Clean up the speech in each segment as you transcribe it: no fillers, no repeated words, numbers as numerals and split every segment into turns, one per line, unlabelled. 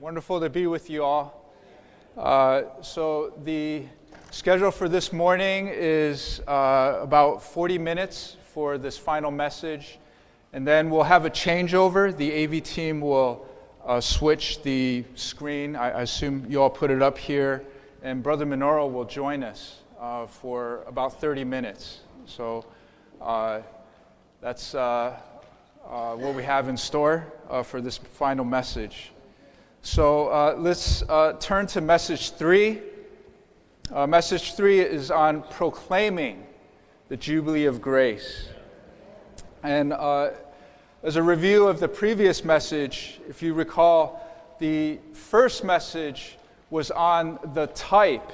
Wonderful to be with you all. So the schedule for this morning is about 40 minutes for this final message, and then we'll have a changeover. The AV team will switch the screen. I assume you all put it up here, and Brother Minoru will join us for about 30 minutes. So that's what we have in store for this final message. So let's turn to message 3. Message 3 is on proclaiming the Jubilee of Grace. And as a review of the previous message, if you recall, the first message was on the type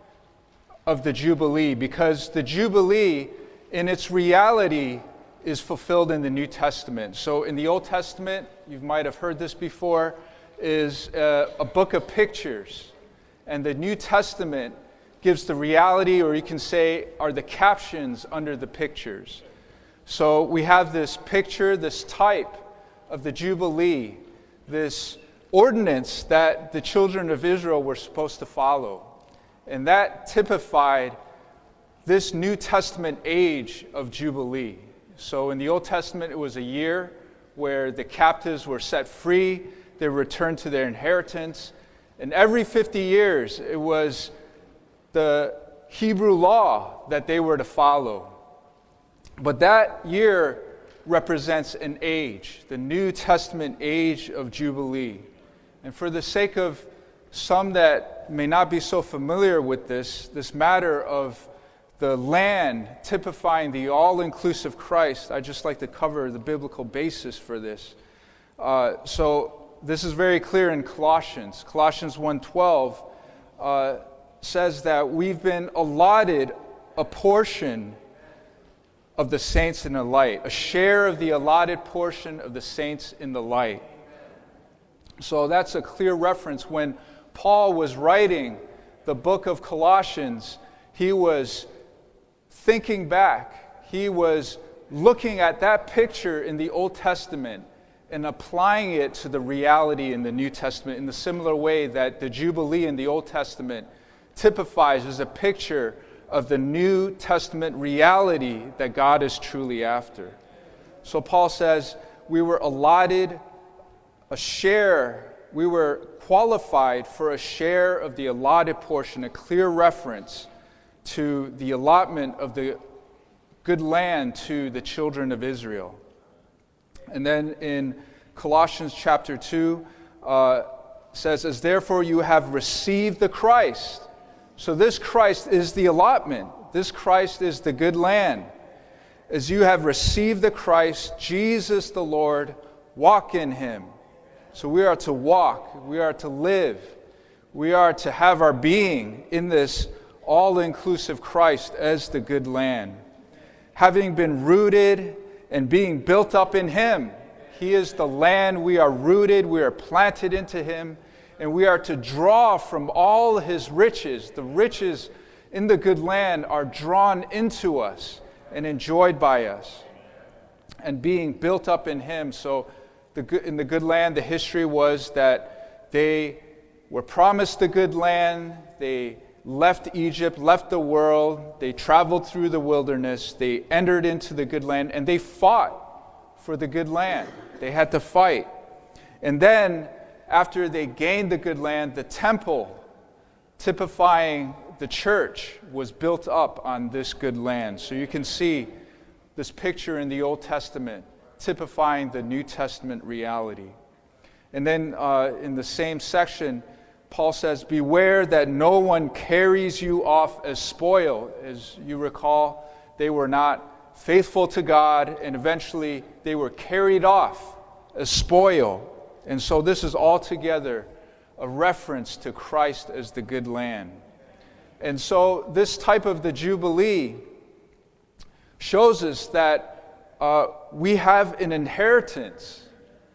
of the Jubilee, because the Jubilee in its reality is fulfilled in the New Testament. So in the Old Testament, you might have heard this before, is a book of pictures. And the New Testament gives the reality, or you can say, are the captions under the pictures. So we have this picture, this type of the Jubilee, this ordinance that the children of Israel were supposed to follow. And that typified this New Testament age of Jubilee. So in the Old Testament, it was a year where the captives were set free, they returned to their inheritance. And every 50 years, it was the Hebrew law that they were to follow. But that year represents an age, the New Testament age of Jubilee. And for the sake of some that may not be so familiar with this matter of the land typifying the all-inclusive Christ, I'd just like to cover the biblical basis for this. So this is very clear in Colossians. Colossians 1:12 says that we've been allotted a portion of the saints in the light, a share of the allotted portion of the saints in the light. So that's a clear reference. When Paul was writing the book of Colossians, he was thinking back. He was looking at that picture in the Old Testament and applying it to the reality in the New Testament in the similar way that the Jubilee in the Old Testament typifies as a picture of the New Testament reality that God is truly after. So Paul says we were allotted a share, we were qualified for a share of the allotted portion, a clear reference to the allotment of the good land to the children of Israel. And then in Colossians chapter 2 says, as therefore you have received the Christ. So this Christ is the allotment. This Christ is the good land. As you have received the Christ, Jesus the Lord, walk in him. So we are to walk, we are to live, we are to have our being in this all-inclusive Christ as the good land. Having been rooted and being built up in him. He is the land. We are rooted, we are planted into him, and we are to draw from all his riches. The riches in the good land are drawn into us and enjoyed by us. And being built up in him. So in the good land, the history was that they were promised the good land. They left Egypt, left the world. They traveled through the wilderness. They entered into the good land, and they fought for the good land. They had to fight. And then, after they gained the good land, the temple, typifying the church, was built up on this good land. So you can see this picture in the Old Testament, typifying the New Testament reality. And then in the same section, Paul says, beware that no one carries you off as spoil. As you recall, they were not faithful to God, and eventually they were carried off as spoil. And so this is altogether a reference to Christ as the good land. And so this type of the Jubilee shows us that we have an inheritance,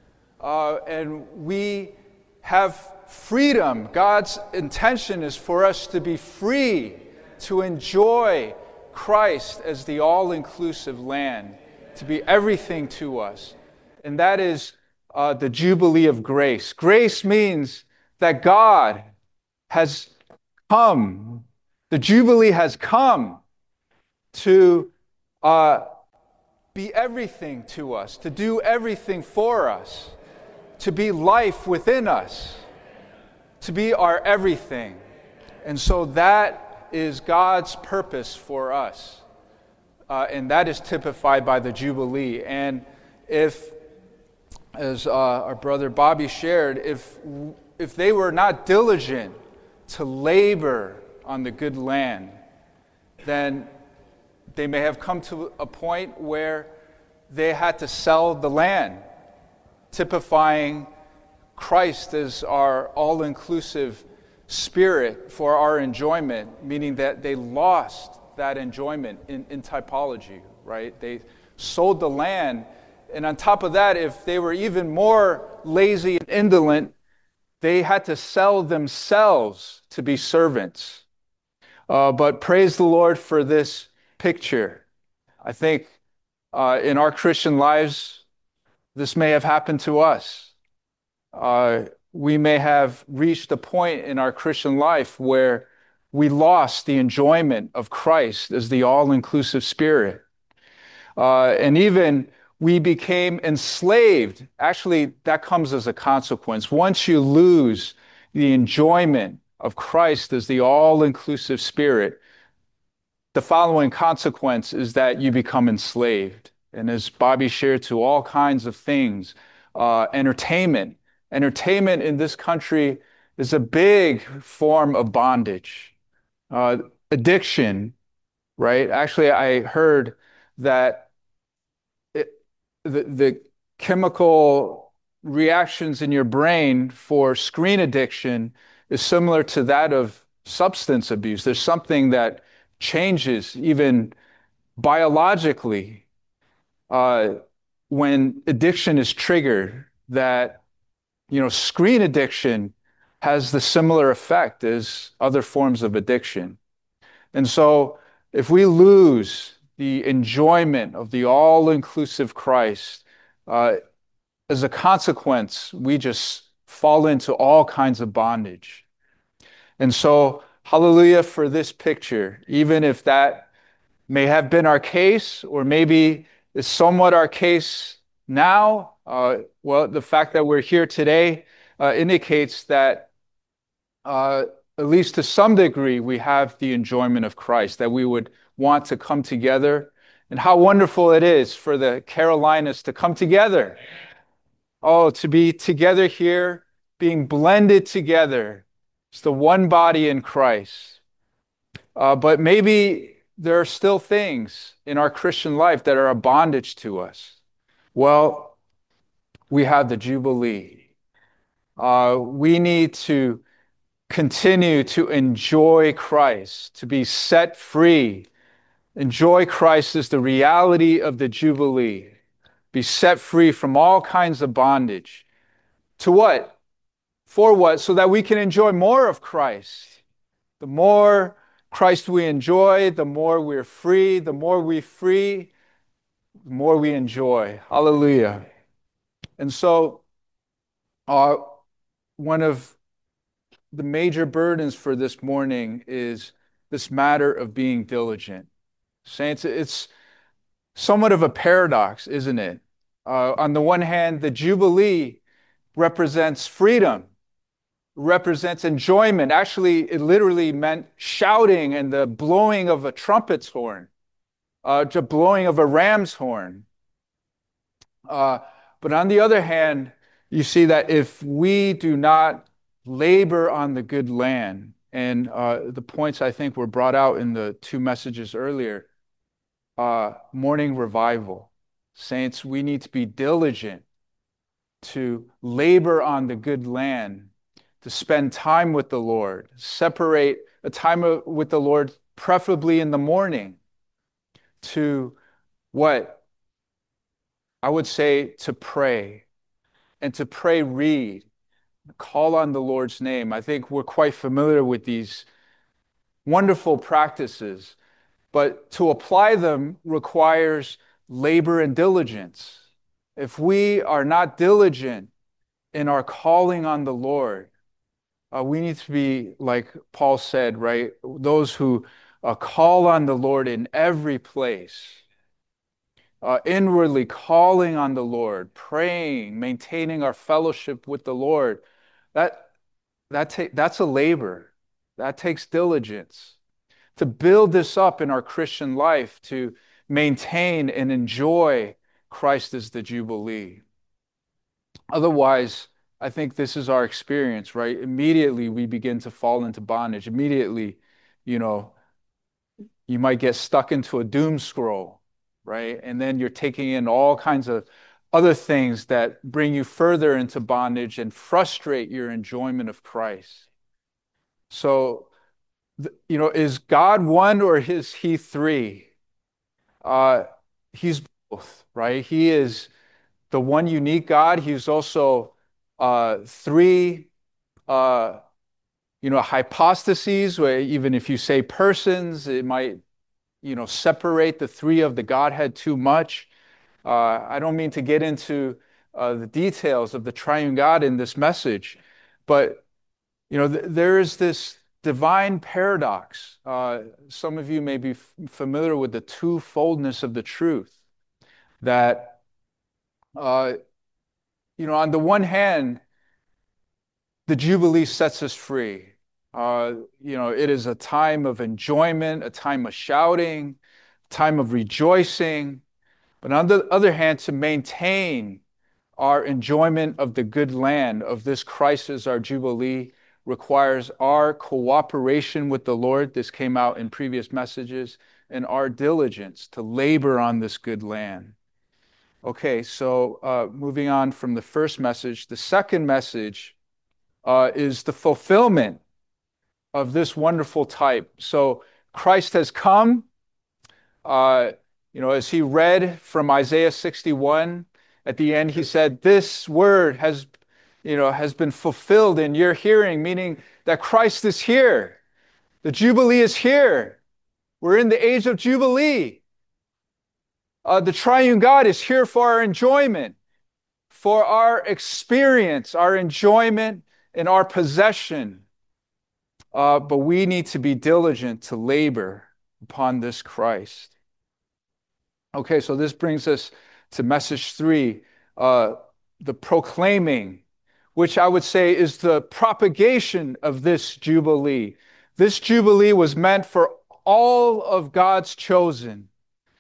and we have freedom. God's intention is for us to be free, to enjoy Christ as the all-inclusive land, to be everything to us. And that is the Jubilee of Grace. Grace means that God has come, the Jubilee has come to be everything to us, to do everything for us, to be life within us, to be our everything. And so that is God's purpose for us. And that is typified by the Jubilee. And if, as our brother Bobby shared, if they were not diligent to labor on the good land, then they may have come to a point where they had to sell the land, typifying Christ as our all-inclusive spirit for our enjoyment, meaning that they lost that enjoyment in typology, right? They sold the land, and on top of that, if they were even more lazy and indolent, they had to sell themselves to be servants. But praise the Lord for this picture. I think in our Christian lives, this may have happened to us. We may have reached a point in our Christian life where we lost the enjoyment of Christ as the all-inclusive spirit. And even we became enslaved. Actually, that comes as a consequence. Once you lose the enjoyment of Christ as the all-inclusive spirit, the following consequence is that you become enslaved. And as Bobby shared, to all kinds of things, entertainment. Entertainment in this country is a big form of bondage. Addiction, right? Actually, I heard that the chemical reactions in your brain for screen addiction is similar to that of substance abuse. There's something that changes even biologically when addiction is triggered, that screen addiction has the similar effect as other forms of addiction. And so if we lose the enjoyment of the all-inclusive Christ, as a consequence, we just fall into all kinds of bondage. And so, hallelujah for this picture, even if that may have been our case, or maybe is somewhat our case now. Well, the fact that we're here today indicates that at least to some degree, we have the enjoyment of Christ, that we would want to come together. And how wonderful it is for the Carolinas to come together. Oh, to be together here, being blended together. It's the one body in Christ. But maybe there are still things in our Christian life that are a bondage to us. Well, we have the Jubilee. We need to continue to enjoy Christ, to be set free. Enjoy Christ as the reality of the Jubilee. Be set free from all kinds of bondage. To what? For what? So that we can enjoy more of Christ. The more Christ we enjoy, the more we're free. The more we free, the more we enjoy. Hallelujah. And so, one of the major burdens for this morning is this matter of being diligent. Saints, it's somewhat of a paradox, isn't it? On the one hand, the Jubilee represents freedom, represents enjoyment. Actually, it literally meant shouting and the blowing of a trumpet's horn, the blowing of a ram's horn. But on the other hand, you see that if we do not labor on the good land, and the points I think were brought out in the two messages earlier, morning revival. Saints, we need to be diligent to labor on the good land, to spend time with the Lord, separate a time with the Lord, preferably in the morning, to what? I would say to pray, and to pray, read, call on the Lord's name. I think we're quite familiar with these wonderful practices, but to apply them requires labor and diligence. If we are not diligent in our calling on the Lord, We need to be, like Paul said, right? Those who call on the Lord in every place, inwardly calling on the Lord, praying, maintaining our fellowship with the Lord. That, that's a labor. That takes diligence. To build this up in our Christian life, to maintain and enjoy Christ as the Jubilee. Otherwise, I think this is our experience, right? Immediately we begin to fall into bondage. Immediately, you know, you might get stuck into a doom scroll, right? And then you're taking in all kinds of other things that bring you further into bondage and frustrate your enjoyment of Christ. So, is God one or is he three? Uh, he's both, right? He is the one unique God. He's also three, uh, hypostases, where even if you say persons, it might, separate the three of the Godhead too much. I don't mean to get into the details of the triune God in this message, but, there is this divine paradox. Some of you may be familiar with the twofoldness of the truth that, uh, on the one hand, the Jubilee sets us free. It is a time of enjoyment, a time of shouting, a time of rejoicing. But on the other hand, to maintain our enjoyment of the good land of this Christ as our Jubilee requires our cooperation with the Lord. This came out in previous messages, and our diligence to labor on this good land. Okay, so moving on from the first message, the second message is the fulfillment of this wonderful type. So Christ has come, as he read from Isaiah 61, at the end he said, this word has been fulfilled in your hearing, meaning that Christ is here. The Jubilee is here. We're in the age of Jubilee. The triune God is here for our enjoyment, for our experience, our enjoyment, and our possession. But we need to be diligent to labor upon this Christ. Okay, so this brings us to message 3, the proclaiming, which I would say is the propagation of this Jubilee. This Jubilee was meant for all of God's chosen.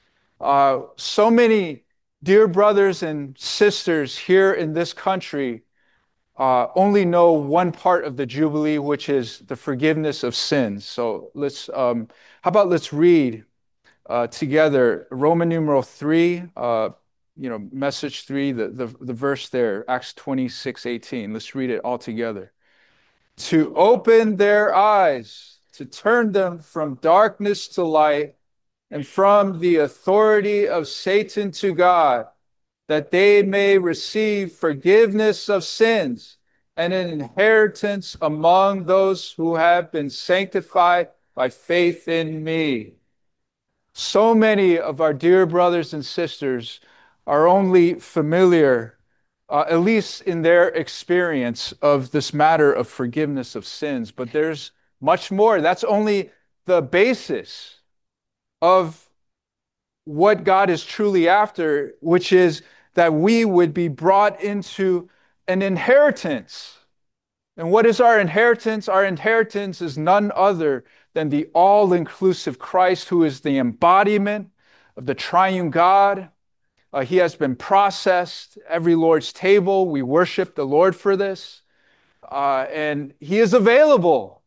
So many dear brothers and sisters here in this country only know one part of the Jubilee, which is the forgiveness of sins. So how about let's read together Roman numeral 3, message 3, the verse there, Acts 26:18. Let's read it all together. To open their eyes, to turn them from darkness to light, and from the authority of Satan to God, that they may receive forgiveness of sins and an inheritance among those who have been sanctified by faith in me. So many of our dear brothers and sisters are only familiar, at least in their experience, of this matter of forgiveness of sins, but there's much more. That's only the basis of what God is truly after, which is that we would be brought into an inheritance. And what is our inheritance? Our inheritance is none other than the all-inclusive Christ, who is the embodiment of the triune God. He has been processed. Every Lord's table, we worship the Lord for this. And he is available,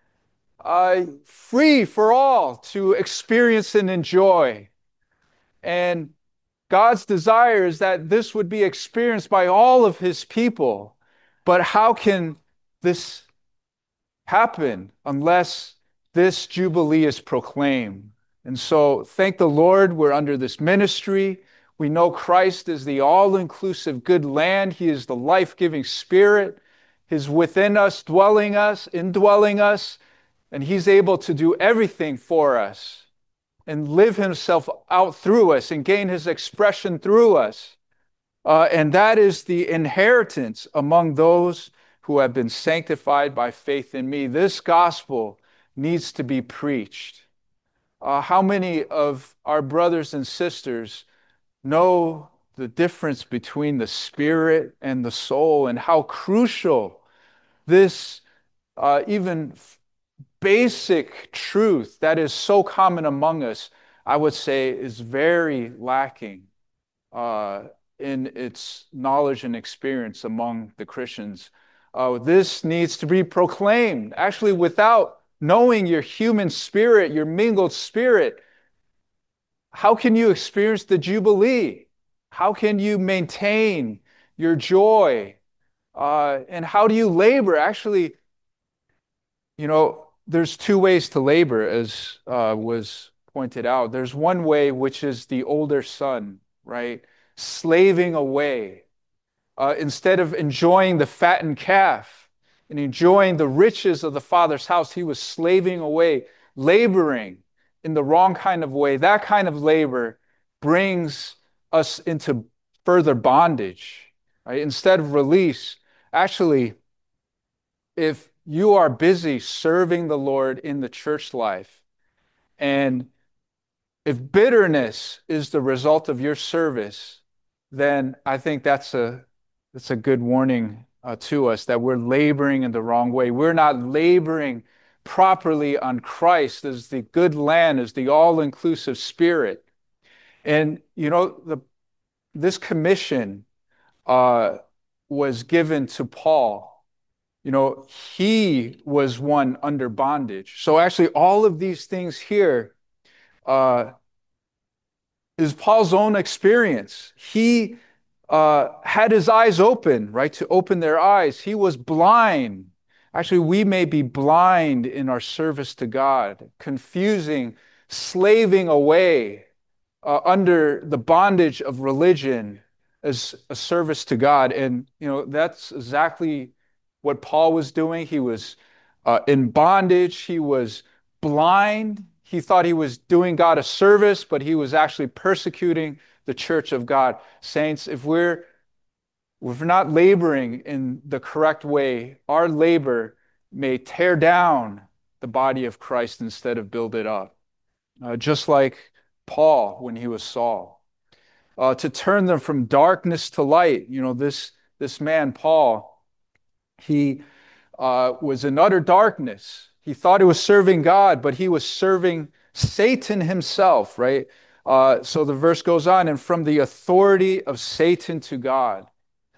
free for all to experience and enjoy. And God's desire is that this would be experienced by all of his people. But how can this happen unless this Jubilee is proclaimed? And so thank the Lord, we're under this ministry. We know Christ is the all-inclusive good land. He is the life-giving Spirit. He's within us, indwelling us, and he's able to do everything for us and live himself out through us and gain his expression through us. And that is the inheritance among those who have been sanctified by faith in me. This gospel needs to be preached. How many of our brothers and sisters know the difference between the spirit and the soul, and how crucial this even basic truth that is so common among us, I would say, is very lacking uh, in its knowledge and experience among the Christians. This needs to be proclaimed. Actually, without knowing your human spirit, your mingled spirit, how can you experience the Jubilee? How can you maintain your joy? And how do you labor? Actually, there's two ways to labor, as was pointed out. There's one way, which is the older son, right? Slaving away. Instead of enjoying the fattened calf and enjoying the riches of the father's house, he was slaving away, laboring in the wrong kind of way. That kind of labor brings us into further bondage, right? Instead of release. Actually, if you are busy serving the Lord in the church life, and if bitterness is the result of your service, then I think that's a good warning to us that we're laboring in the wrong way. We're not laboring properly on Christ as the good land, as the all-inclusive spirit. And this commission was given to Paul. He was one under bondage. So actually, all of these things here uh, is Paul's own experience. He had his eyes open, right, to open their eyes. He was blind. Actually, we may be blind in our service to God, confusing, slaving away under the bondage of religion as a service to God. And, that's exactly what Paul was doing. He was in bondage. He was blind. He thought he was doing God a service, but he was actually persecuting the church of God. Saints, if we're not laboring in the correct way, our labor may tear down the body of Christ instead of build it up. Just like Paul when he was Saul. To turn them from darkness to light. This man, Paul, he was in utter darkness. He thought he was serving God, but he was serving Satan himself, right? So the verse goes on, and from the authority of Satan to God.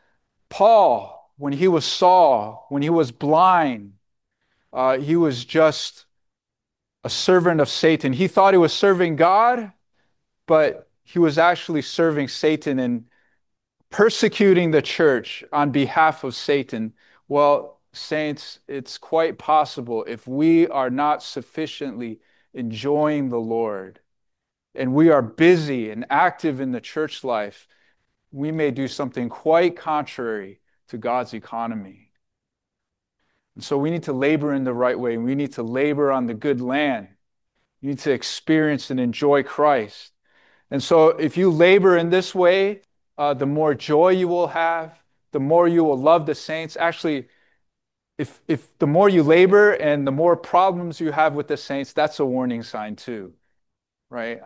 Paul, when he was Saul, when he was blind, he was just a servant of Satan. He thought he was serving God, but he was actually serving Satan and persecuting the church on behalf of Satan. Well, saints, it's quite possible if we are not sufficiently enjoying the Lord and we are busy and active in the church life, we may do something quite contrary to God's economy. And so we need to labor in the right way. We need to labor on the good land. You need to experience and enjoy Christ. And so if you labor in this way, the more joy you will have, the more you will love the saints. Actually, if the more you labor and the more problems you have with the saints, that's a warning sign too, right?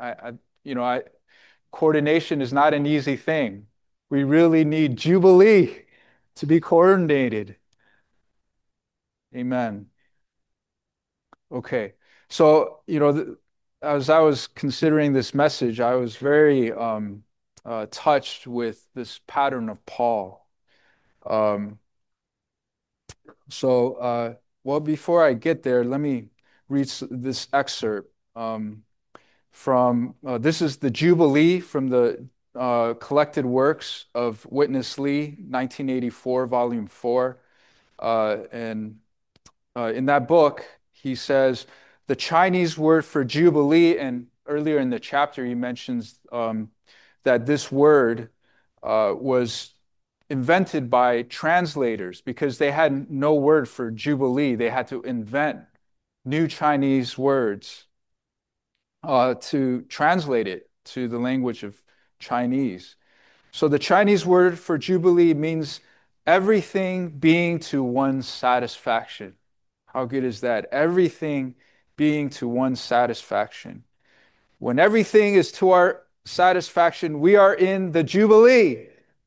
Coordination is not an easy thing. We really need Jubilee to be coordinated. Amen. Okay. So, as I was considering this message, I was very touched with this pattern of Paul. Um, well, before I get there, let me read this excerpt from this is the Jubilee from the collected works of Witness Lee, 1984, volume 4. And in that book, he says the Chinese word for Jubilee, and earlier in the chapter, he mentions that this word was invented by translators because they had no word for Jubilee. They had to invent new Chinese words to translate it to the language of Chinese. So the Chinese word for Jubilee means everything being to one's satisfaction. How good is that? Everything being to one's satisfaction. When everything is to our satisfaction, we are in the Jubilee.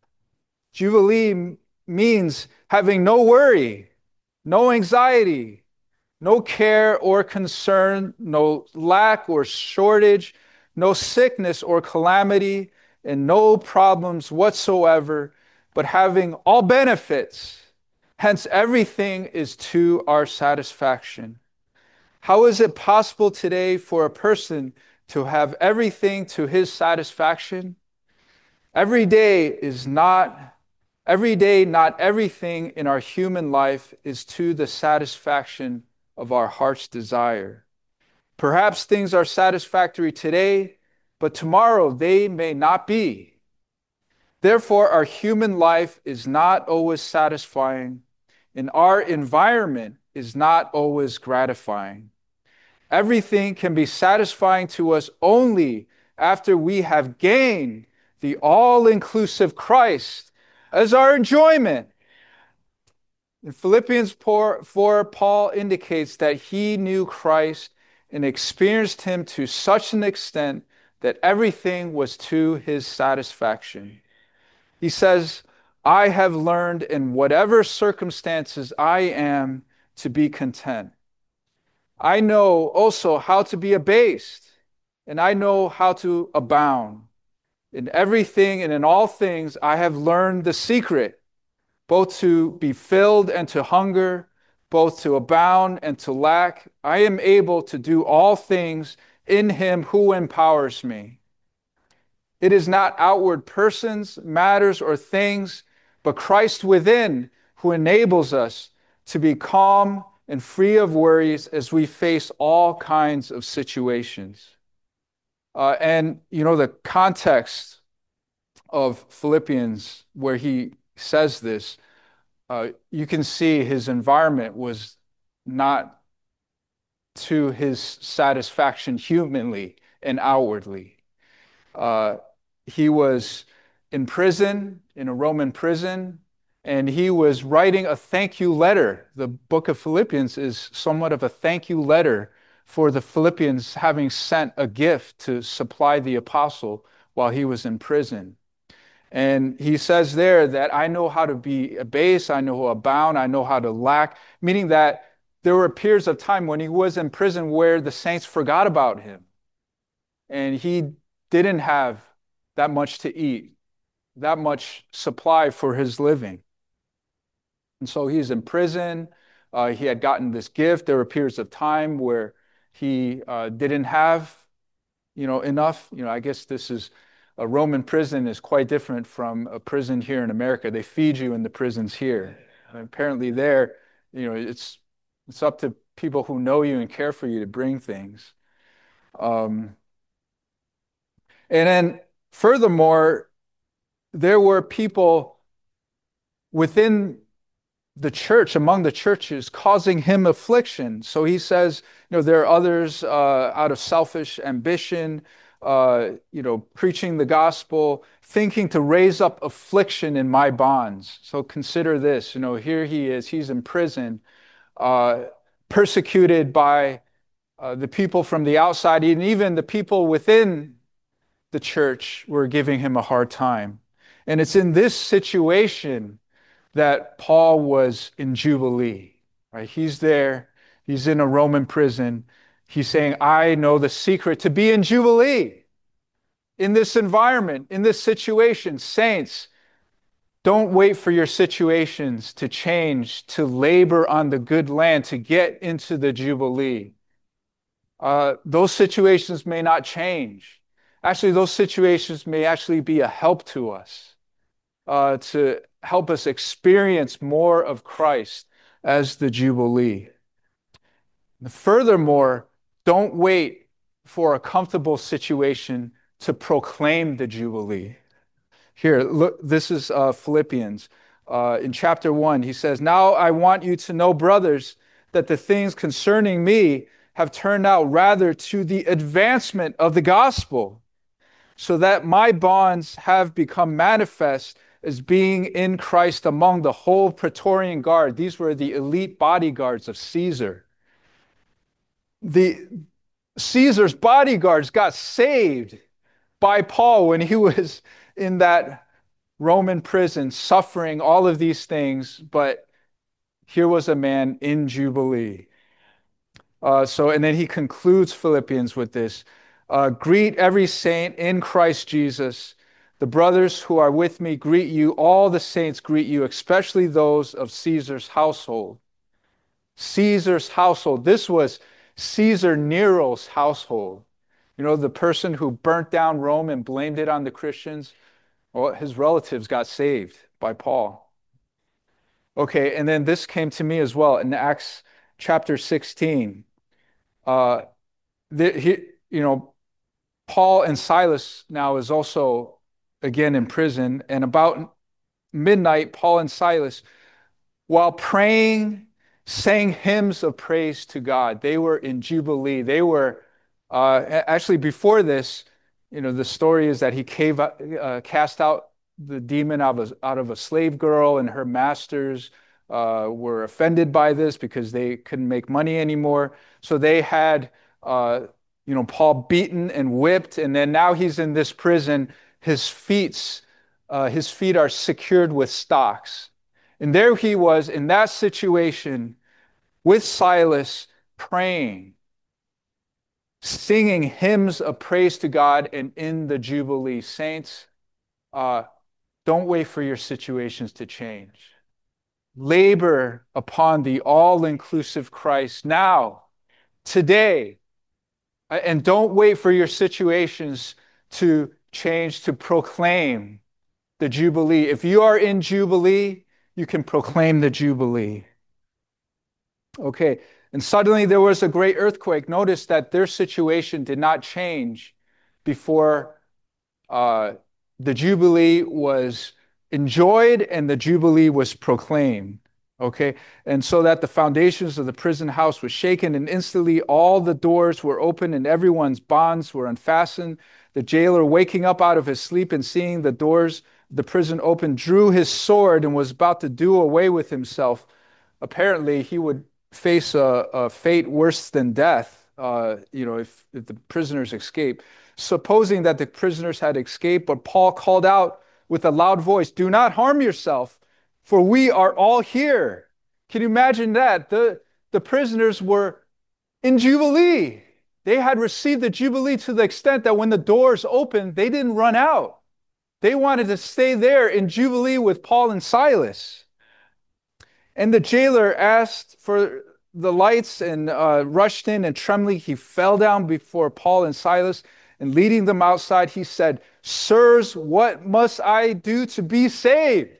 Jubilee means having no worry, no anxiety, no care or concern, no lack or shortage, no sickness or calamity, and no problems whatsoever, but having all benefits. Hence, everything is to our satisfaction. How is it possible today for a person to have everything to his satisfaction? Every day is not Every day, not everything in our human life is to the satisfaction of our heart's desire. Perhaps things are satisfactory today, but tomorrow they may not be. Therefore, our human life is not always satisfying, and our environment is not always gratifying. Everything can be satisfying to us only after we have gained the all-inclusive Christ as our enjoyment. In Philippians 4, Paul indicates that he knew Christ and experienced him to such an extent that everything was to his satisfaction. He says, I have learned in whatever circumstances I am to be content. I know also how to be abased, and I know how to abound. In everything and in all things, I have learned the secret, both to be filled and to hunger, both to abound and to lack. I am able to do all things in him who empowers me. It is not outward persons, matters, or things, but Christ within who enables us to be calm and free of worries as we face all kinds of situations. The context of Philippians where he says this, you can see his environment was not to his satisfaction humanly and outwardly. He was in prison, in a Roman prison, and he was writing a thank you letter. The book of Philippians is somewhat of a thank you letter for the Philippians having sent a gift to supply the apostle while he was in prison. And he says there that I know how to be abased, I know how to abound, I know how to lack, meaning that there were periods of time when he was in prison where the saints forgot about him. And he didn't have that much to eat, that much supply for his living. And so he's in prison. He had gotten this gift. There were periods of time where he didn't have, enough. I guess this is a Roman prison is quite different from a prison here in America. They feed you in the prisons here. Apparently there, it's up to people who know you and care for you to bring things. And then furthermore, there were people within the church, among the churches, causing him affliction. So he says, there are others out of selfish ambition, preaching the gospel, thinking to raise up affliction in my bonds. So consider this, here he is, he's in prison, persecuted by the people from the outside, and even the people within the church were giving him a hard time. And it's in this situation that Paul was in Jubilee, right? He's there, he's in a Roman prison. He's saying, I know the secret to be in Jubilee. In this environment, in this situation, saints, don't wait for your situations to change, to labor on the good land, to get into the Jubilee. Those situations may not change. Actually, those situations may actually be a help to us, to help us experience more of Christ as the Jubilee. Furthermore, don't wait for a comfortable situation to proclaim the Jubilee. Here, look, this is Philippians. In chapter 1, he says, Now I want you to know, brothers, that the things concerning me have turned out rather to the advancement of the gospel, so that my bonds have become manifest as being in Christ among the whole Praetorian Guard. These were the elite bodyguards of Caesar. The Caesar's bodyguards got saved by Paul when he was in that Roman prison, suffering all of these things, but here was a man in Jubilee. And then he concludes Philippians with this. Greet every saint in Christ Jesus. The brothers who are with me greet you. All the saints greet you, especially those of Caesar's household. Caesar's household. This was Caesar Nero's household. You know, the person who burnt down Rome and blamed it on the Christians. Well, his relatives got saved by Paul. Okay, and then this came to me as well in Acts chapter 16. Uh, you know, Paul and Silas now is also again in prison, and about midnight, Paul and Silas, while praying, sang hymns of praise to God. They were in Jubilee. They were actually before this. You know, the story is that he cast out the demon out of a slave girl, and her masters were offended by this because they couldn't make money anymore. So they had, Paul beaten and whipped, and then now he's in this prison. His feet are secured with stocks. And there he was in that situation with Silas praying, singing hymns of praise to God and in the Jubilee. Saints, don't wait for your situations to change. Labor upon the all-inclusive Christ now, today, and don't wait for your situations to change to proclaim the Jubilee. If you are in Jubilee, you can proclaim the Jubilee. Okay, and suddenly there was a great earthquake. Notice that their situation did not change before the Jubilee was enjoyed and the Jubilee was proclaimed. Okay, and so that the foundations of the prison house was shaken, and instantly all the doors were open and everyone's bonds were unfastened. The jailer, waking up out of his sleep and seeing the doors of the prison open, drew his sword and was about to do away with himself. Apparently, he would face a fate worse than death, if the prisoners escape. Supposing that the prisoners had escaped, but Paul called out with a loud voice, "Do not harm yourself, for we are all here." Can you imagine that? The prisoners were in Jubilee. They had received the Jubilee to the extent that when the doors opened, they didn't run out. They wanted to stay there in Jubilee with Paul and Silas. And the jailer asked for the lights and rushed in, and trembling, he fell down before Paul and Silas, and leading them outside, he said, "Sirs, what must I do to be saved?"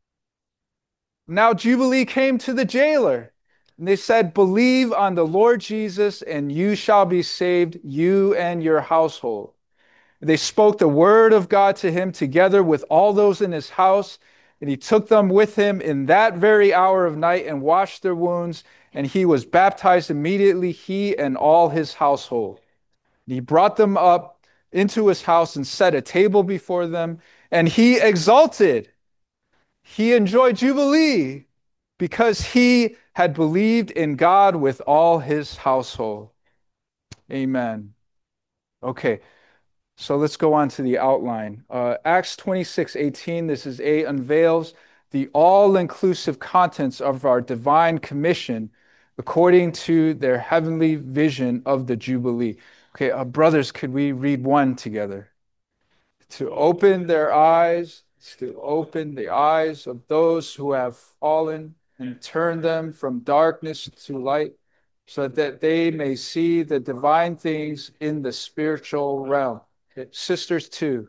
Now Jubilee came to the jailer, and they said, "Believe on the Lord Jesus, and you shall be saved, you and your household." They spoke the word of God to him together with all those in his house, and he took them with him in that very hour of night and washed their wounds, and he was baptized immediately, he and all his household. And he brought them up into his house and set a table before them, and he exulted. He enjoyed Jubilee because he had believed in God with all his household. Amen. Okay, so let's go on to the outline. Acts 26:18, this is unveils the all-inclusive contents of our divine commission according to their heavenly vision of the Jubilee. Okay, brothers, could we read one together? To open their eyes, to open the eyes of those who have fallen and turn them from darkness to light, so that they may see the divine things in the spiritual realm. Okay. Sisters, too.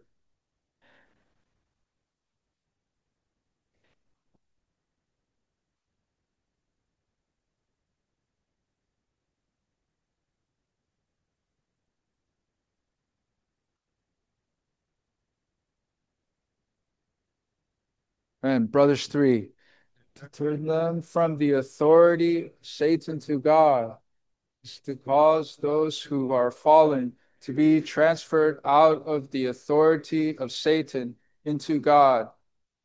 And brothers, three. Turn them from the authority of Satan to God, to cause those who are fallen to be transferred out of the authority of Satan into God,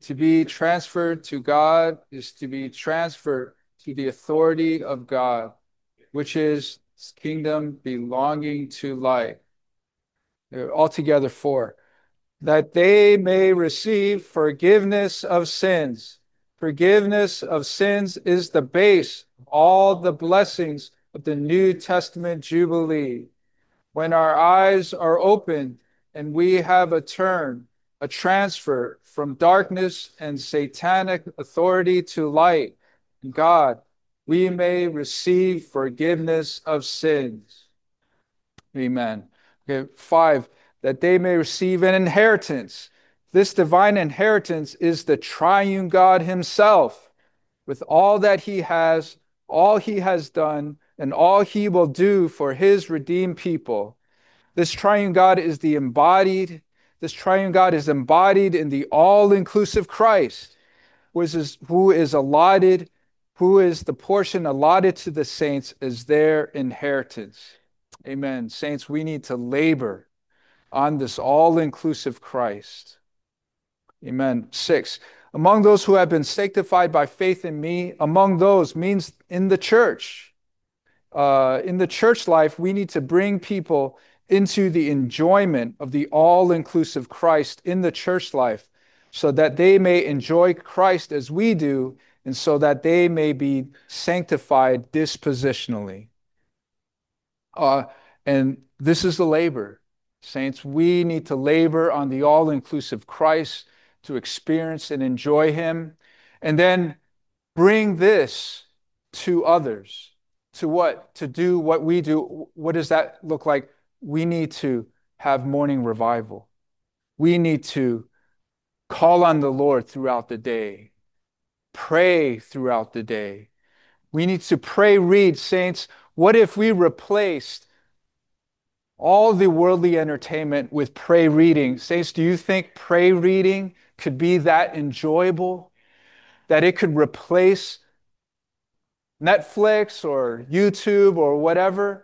To be transferred to God is to be transferred to the authority of God, which is his kingdom belonging to light. Altogether four. That they may receive forgiveness of sins. Forgiveness of sins is the base of all the blessings of the New Testament Jubilee. When our eyes are opened and we have a turn, a transfer from darkness and satanic authority to light and God, we may receive forgiveness of sins. Amen. Okay, five, that they may receive an inheritance. This divine inheritance is the triune God himself, with all that he has, all he has done, and all he will do for his redeemed people. This triune God is this triune God is embodied in the all-inclusive Christ, who is allotted, who is the portion allotted to the saints as their inheritance. Amen. Saints, we need to labor on this all-inclusive Christ. Amen. Six, among those who have been sanctified by faith in me, among those means in the church. In the church life, we need to bring people into the enjoyment of the all-inclusive Christ in the church life so that they may enjoy Christ as we do and so that they may be sanctified dispositionally. And this is the labor. Saints, we need to labor on the all-inclusive Christ to experience and enjoy him, and then bring this to others. To what? To do what we do. What does that look like? We need to have morning revival. We need to call on the Lord throughout the day. Pray throughout the day. We need to pray, read, saints. What if we replaced all the worldly entertainment with pray reading? Saints, do you think pray reading could be that enjoyable? That it could replace Netflix or YouTube or whatever?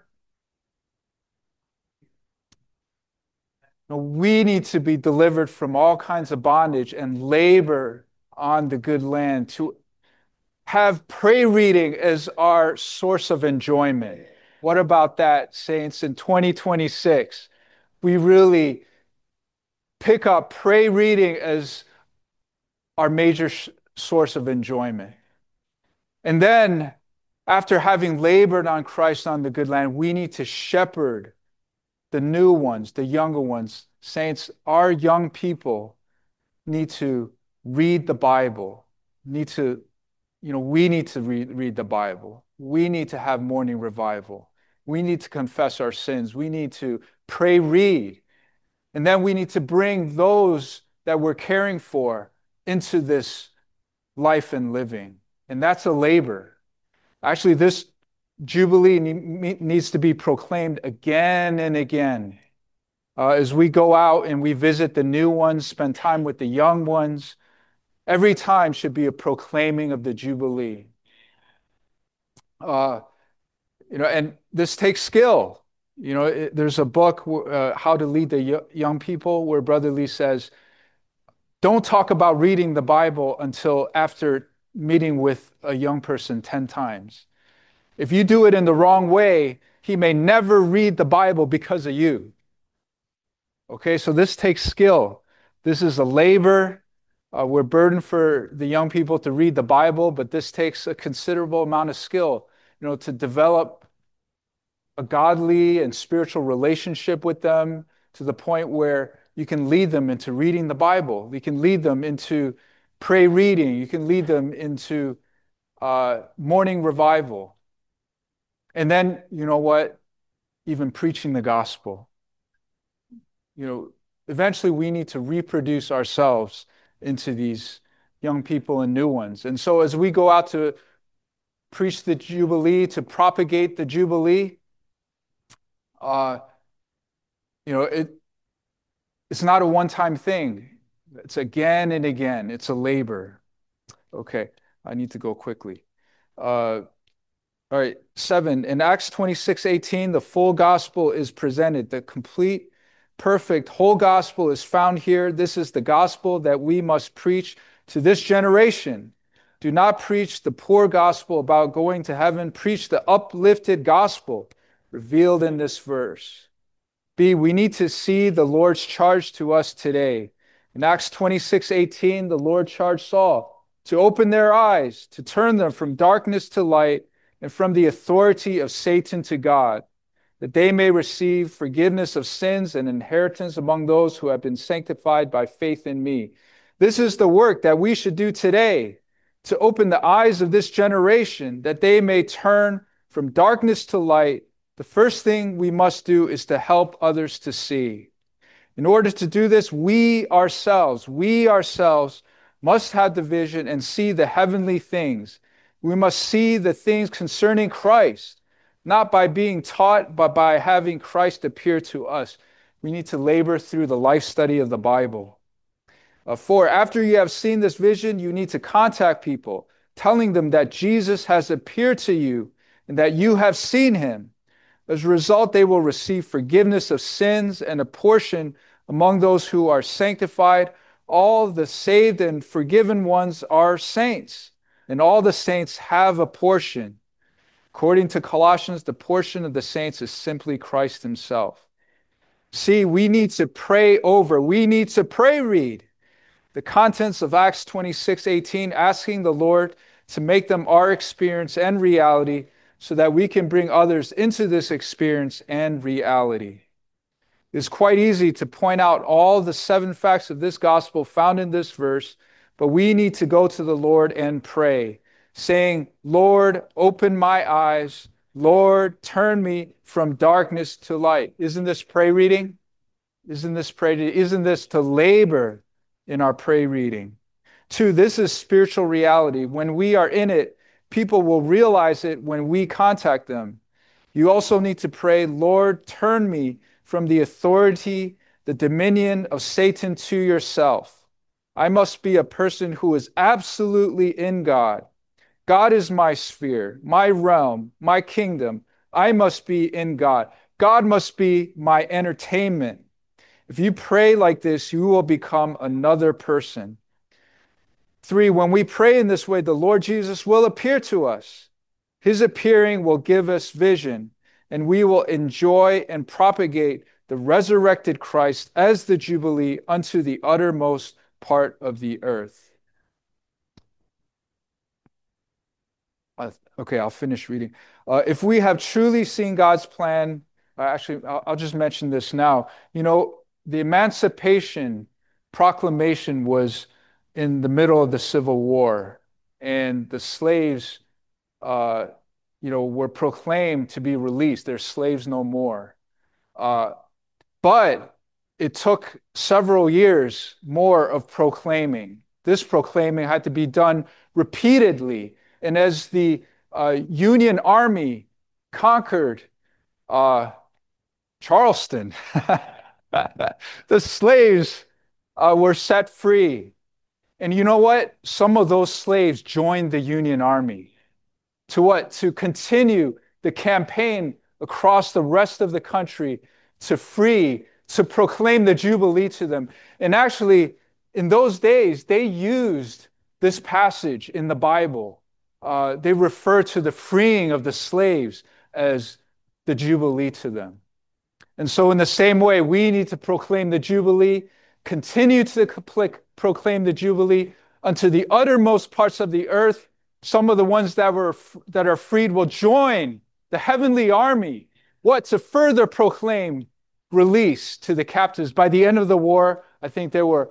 No, we need to be delivered from all kinds of bondage and labor on the good land to have pray reading as our source of enjoyment. What about that, saints, in 2026? We really pick up pray reading as our major source of enjoyment. And then, after having labored on Christ on the good land, we need to shepherd the new ones, the younger ones. Saints, our young people need to read the Bible, we need to read the Bible. We need to have morning revival. We need to confess our sins. We need to pray, read. And then we need to bring those that we're caring for into this life and living. And that's a labor. Actually, this Jubilee needs to be proclaimed again and again. As we go out and we visit the new ones, spend time with the young ones, every time should be a proclaiming of the Jubilee. And this takes skill. There's a book, How to Lead the Young People, where Brother Lee says, don't talk about reading the Bible until after meeting with a young person 10 times. If you do it in the wrong way, he may never read the Bible because of you. Okay, so this takes skill. This is a labor. We're burdened for the young people to read the Bible, but this takes a considerable amount of skill, to develop a godly and spiritual relationship with them to the point where you can lead them into reading the Bible. You can lead them into pray reading. You can lead them into morning revival. And then, even preaching the gospel. Eventually we need to reproduce ourselves into these young people and new ones. And so as we go out to preach the Jubilee, to propagate the Jubilee, it's not a one-time thing. It's again and again. It's a labor. Okay, I need to go quickly. All right, 7. In Acts 26:18, the full gospel is presented. The complete, perfect, whole gospel is found here. This is the gospel that we must preach To this generation, do not preach the poor gospel about going to heaven. Preach the uplifted gospel revealed in this verse. B, we need to see the Lord's charge to us today. In Acts 26:18, the Lord charged Saul to open their eyes, to turn them from darkness to light and from the authority of Satan to God, that they may receive forgiveness of sins and inheritance among those who have been sanctified by faith in me. This is the work that we should do today, to open the eyes of this generation, that they may turn from darkness to light. The first thing we must do is to help others to see. In order to do this, we ourselves must have the vision and see the heavenly things. We must see the things concerning Christ, not by being taught, but by having Christ appear to us. We need to labor through the life study of the Bible. 4, after you have seen this vision, you need to contact people, telling them that Jesus has appeared to you and that you have seen him. As a result, they will receive forgiveness of sins and a portion among those who are sanctified. All the saved and forgiven ones are saints, and all the saints have a portion. According to Colossians, the portion of the saints is simply Christ himself. See, we need to pray read the contents of Acts 26:18, asking the Lord to make them our experience and reality so that we can bring others into this experience and reality. It's quite easy to point out all the 7 facts of this gospel found in this verse, but we need to go to the Lord and pray, saying, Lord, open my eyes. Lord, turn me from darkness to light. Isn't this pray reading? Isn't this to labor in our pray reading? 2, this is spiritual reality. When we are in it, people will realize it when we contact them. You also need to pray, Lord, turn me from the authority, the dominion of Satan to yourself. I must be a person who is absolutely in God. God is my sphere, my realm, my kingdom. I must be in God. God must be my entertainment. If you pray like this, you will become another person. 3, when we pray in this way, the Lord Jesus will appear to us. His appearing will give us vision, and we will enjoy and propagate the resurrected Christ as the Jubilee unto the uttermost part of the earth. Okay, I'll finish reading. If we have truly seen God's plan, I'll just mention this now. You know, the Emancipation Proclamation was in the middle of the Civil War, and the slaves, were proclaimed to be released. They're slaves no more. But it took several years more of proclaiming. This proclaiming had to be done repeatedly. And as the Union Army conquered Charleston, the slaves were set free. And you know what? Some of those slaves joined the Union Army. To what? To continue the campaign across the rest of the country to proclaim the Jubilee to them. And actually, in those days, they used this passage in the Bible. They refer to the freeing of the slaves as the Jubilee to them. And so in the same way, we need to proclaim the Jubilee, continue to proclaim the Jubilee unto the uttermost parts of the earth. Some of the ones that are freed will join the heavenly army. What? To further proclaim release to the captives. By the end of the war, I think there were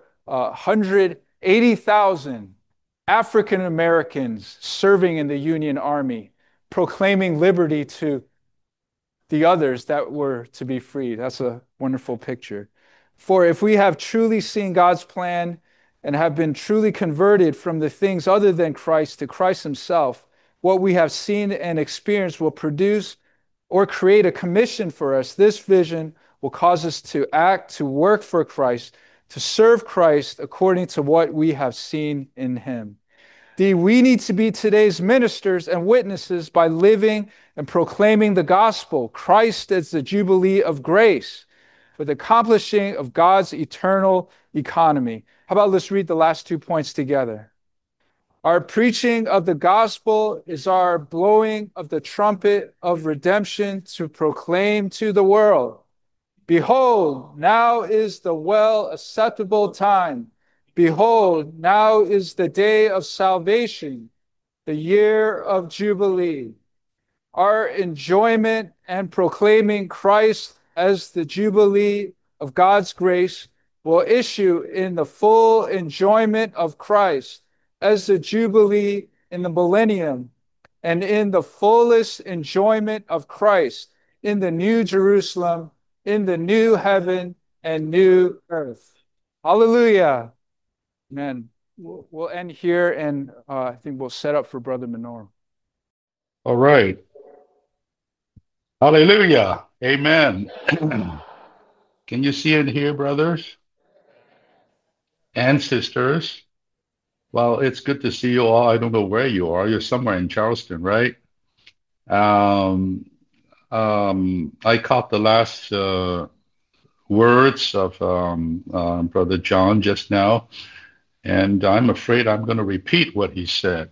180,000 African Americans serving in the Union Army, proclaiming liberty to the others that were to be freed. That's a wonderful picture. For if we have truly seen God's plan and have been truly converted from the things other than Christ to Christ himself, what we have seen and experienced will produce or create a commission for us. This vision will cause us to act, to work for Christ, to serve Christ according to what we have seen in him. D, we need to be today's ministers and witnesses by living and proclaiming the gospel. Christ is the Jubilee of grace for the accomplishing of God's eternal economy. How about let's read the last 2 points together? Our preaching of the gospel is our blowing of the trumpet of redemption to proclaim to the world. Behold, now is the well acceptable time. Behold, now is the day of salvation, the year of Jubilee. Our enjoyment and proclaiming Christ as the Jubilee of God's grace will issue in the full enjoyment of Christ as the Jubilee in the millennium, and in the fullest enjoyment of Christ in the new Jerusalem, in the new heaven and new earth. Hallelujah. Amen. We'll end here, and I think we'll set up for Brother Minorum.
All right. Hallelujah. Amen. Can you see and hear, brothers and sisters? Well, it's good to see you all. I don't know where you are. You're somewhere in Charleston, right? I caught the last words of Brother John just now, and I'm afraid I'm going to repeat what he said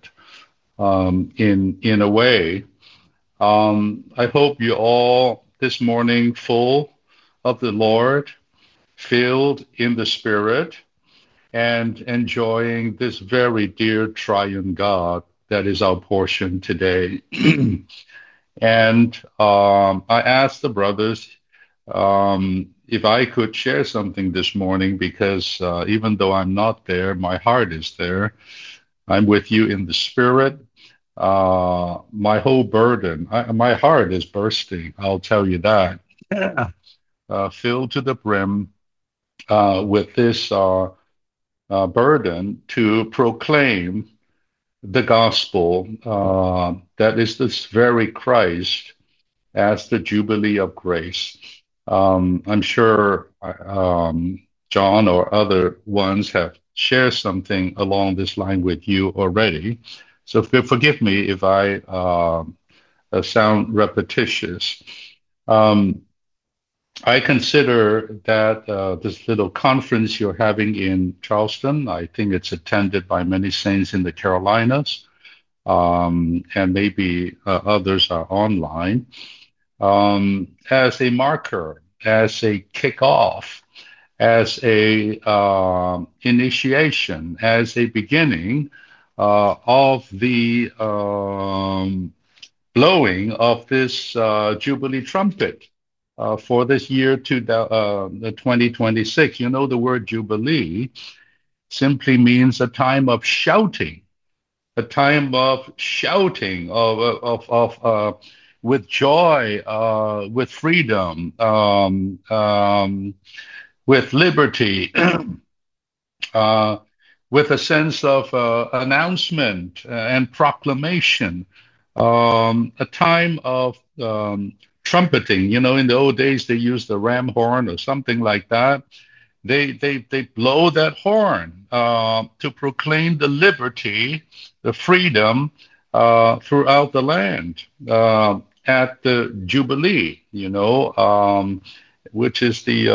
in a way. I hope you all this morning full of the Lord, filled in the Spirit, and enjoying this very dear triune God that is our portion today. And I asked the brothers if I could share something this morning, because even though I'm not there, my heart is there. I'm with you in the Spirit. My whole burden, my heart is bursting, I'll tell you that. Filled to the brim with this burden to proclaim the gospel that is this very Christ as the Jubilee of grace. I'm sure John or other ones have shared something along this line with you already. So forgive me if I sound repetitious. I consider that this little conference you're having in Charleston, I think it's attended by many saints in the Carolinas, and maybe others are online, as a marker, as a kickoff, as a initiation, as a beginning of the blowing of this Jubilee trumpet for this year to the 2026. You know, the word Jubilee simply means a time of shouting, a time of shouting with joy, with freedom, with liberty, with a sense of announcement and proclamation, a time of trumpeting. You know, in the old days, they used the ram horn or something like that. They blow that horn to proclaim the liberty, the freedom throughout the land at the Jubilee, you know, which is the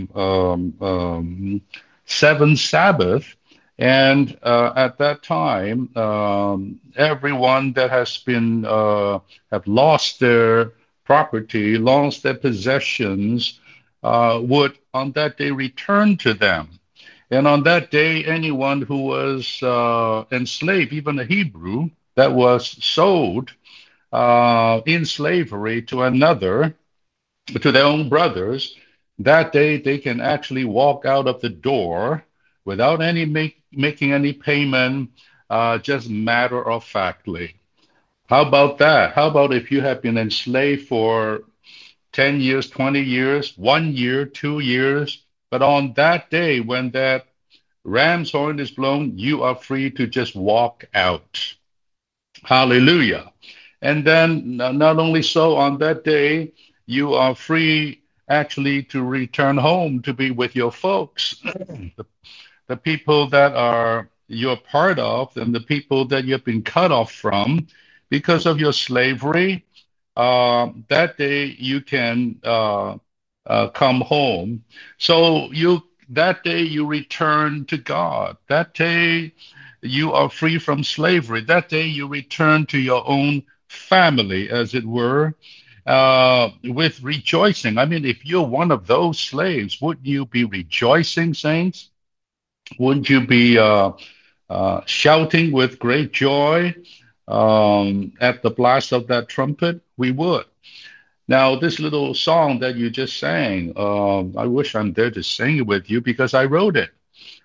seventh Sabbath. And at that time, everyone that has been have lost their property, lost their possessions, would on that day return to them. And on that day, anyone who was enslaved, even a Hebrew that was sold in slavery to another, to their own brothers, that day they can actually walk out of the door without any making any payment, just matter of factly. How about that? How about if you have been enslaved for 10 years, 20 years, 1 year, 2 years, but on that day when that ram's horn is blown, you are free to just walk out. Hallelujah. And then not only so, on that day, you are free actually to return home to be with your folks, the people that are you're part of, and the people that you've been cut off from because of your slavery. That day you can come home. So that day you return to God. That day you are free from slavery. That day you return to your own family, as it were, with rejoicing. I mean, if you're one of those slaves, wouldn't you be rejoicing, saints? Wouldn't you be shouting with great joy at the blast of that trumpet? We would. Now, this little song that you just sang, I wish I'm there to sing it with you because I wrote it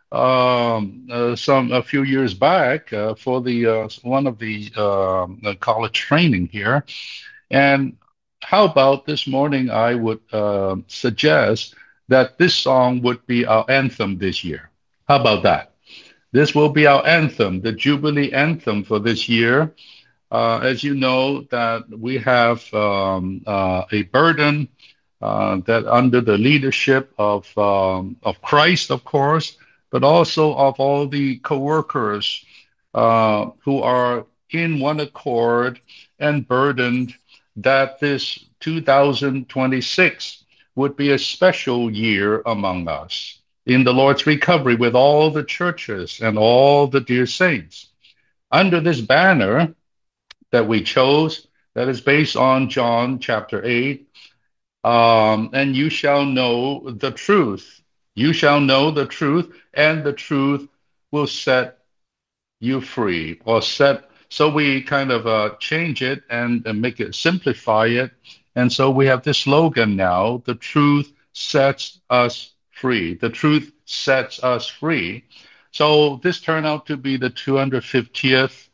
a few years back for the one of the college training here. And how about this morning? I would suggest that this song would be our anthem this year. How about that? This will be our anthem, the Jubilee anthem for this year. As you know, that we have a burden that under the leadership of Christ, of course, but also of all the co-workers who are in one accord and burdened that this 2026 would be a special year among us in the Lord's recovery with all the churches and all the dear saints. Under this banner that we chose, that is based on John chapter 8, and you shall know the truth. You shall know the truth, and the truth will set you free, or set. So we kind of change it and make it, simplify it. And so we have this slogan now: the truth sets us free. The truth sets us free. So this turned out to be the 250th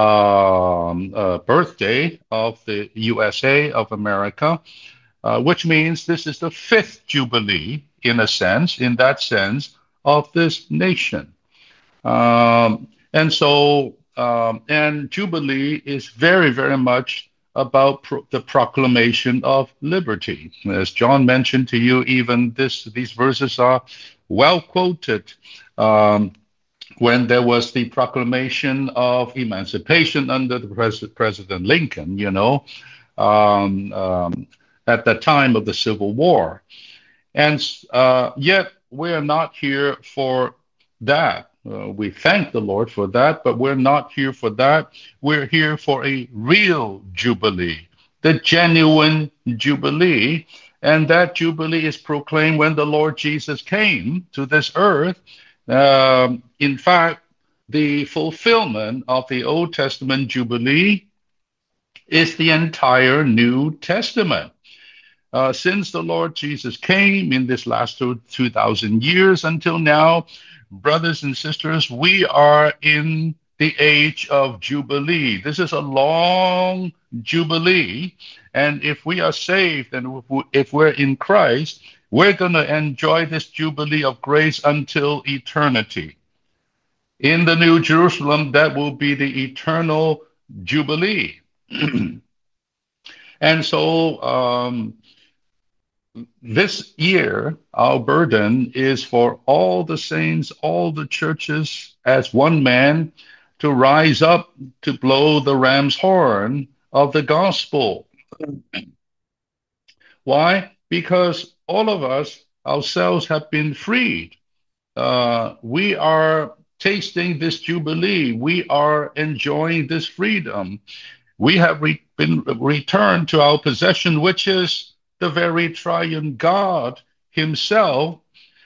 birthday of the USA of America, which means this is the fifth Jubilee, in a sense, in that sense, of this nation. And Jubilee is very, very much about the proclamation of liberty. As John mentioned to you, even these verses are well quoted when there was the proclamation of emancipation under the President Lincoln, at the time of the Civil War. And yet we're not here for that. We thank the Lord for that, but we're not here for that. We're here for a real Jubilee, the genuine Jubilee. And that Jubilee is proclaimed when the Lord Jesus came to this earth. In fact, the fulfillment of the Old Testament Jubilee is the entire New Testament. Since the Lord Jesus came in this last 2,000 years until now, brothers and sisters, we are in the age of Jubilee. This is a long Jubilee. And if we are saved and if we're in Christ, we're going to enjoy this Jubilee of grace until eternity. In the New Jerusalem, that will be the eternal Jubilee. And so this year, our burden is for all the saints, all the churches, as one man, to rise up to blow the ram's horn of the gospel. Why? Because all of us ourselves have been freed. We are tasting this Jubilee. We are enjoying this freedom. We have been returned to our possession, which is the very triune God himself,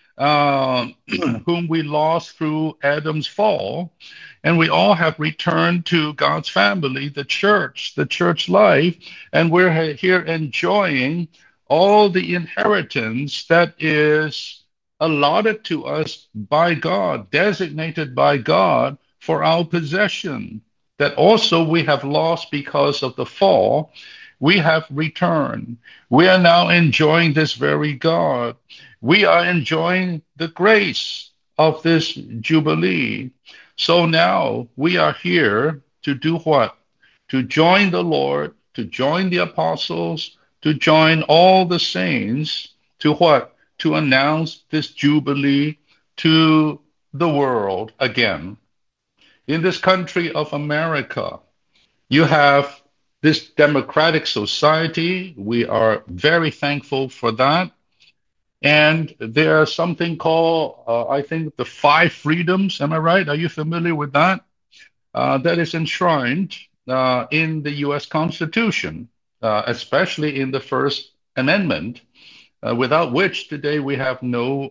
whom we lost through Adam's fall. And we all have returned to God's family, the church life, and we're here enjoying all the inheritance that is allotted to us by God, designated by God for our possession, that also we have lost because of the fall. We have returned. We are now enjoying this very God. We are enjoying the grace of this Jubilee. So now we are here to do what? To join the Lord, to join the apostles, to join all the saints, to what? To announce this Jubilee to the world again. In this country of America, you have this democratic society. We are very thankful for that. And there's something called, I think, the five freedoms. Am I right? Are you familiar with that? That is enshrined in the U.S. Constitution, especially in the First Amendment, without which today we have no,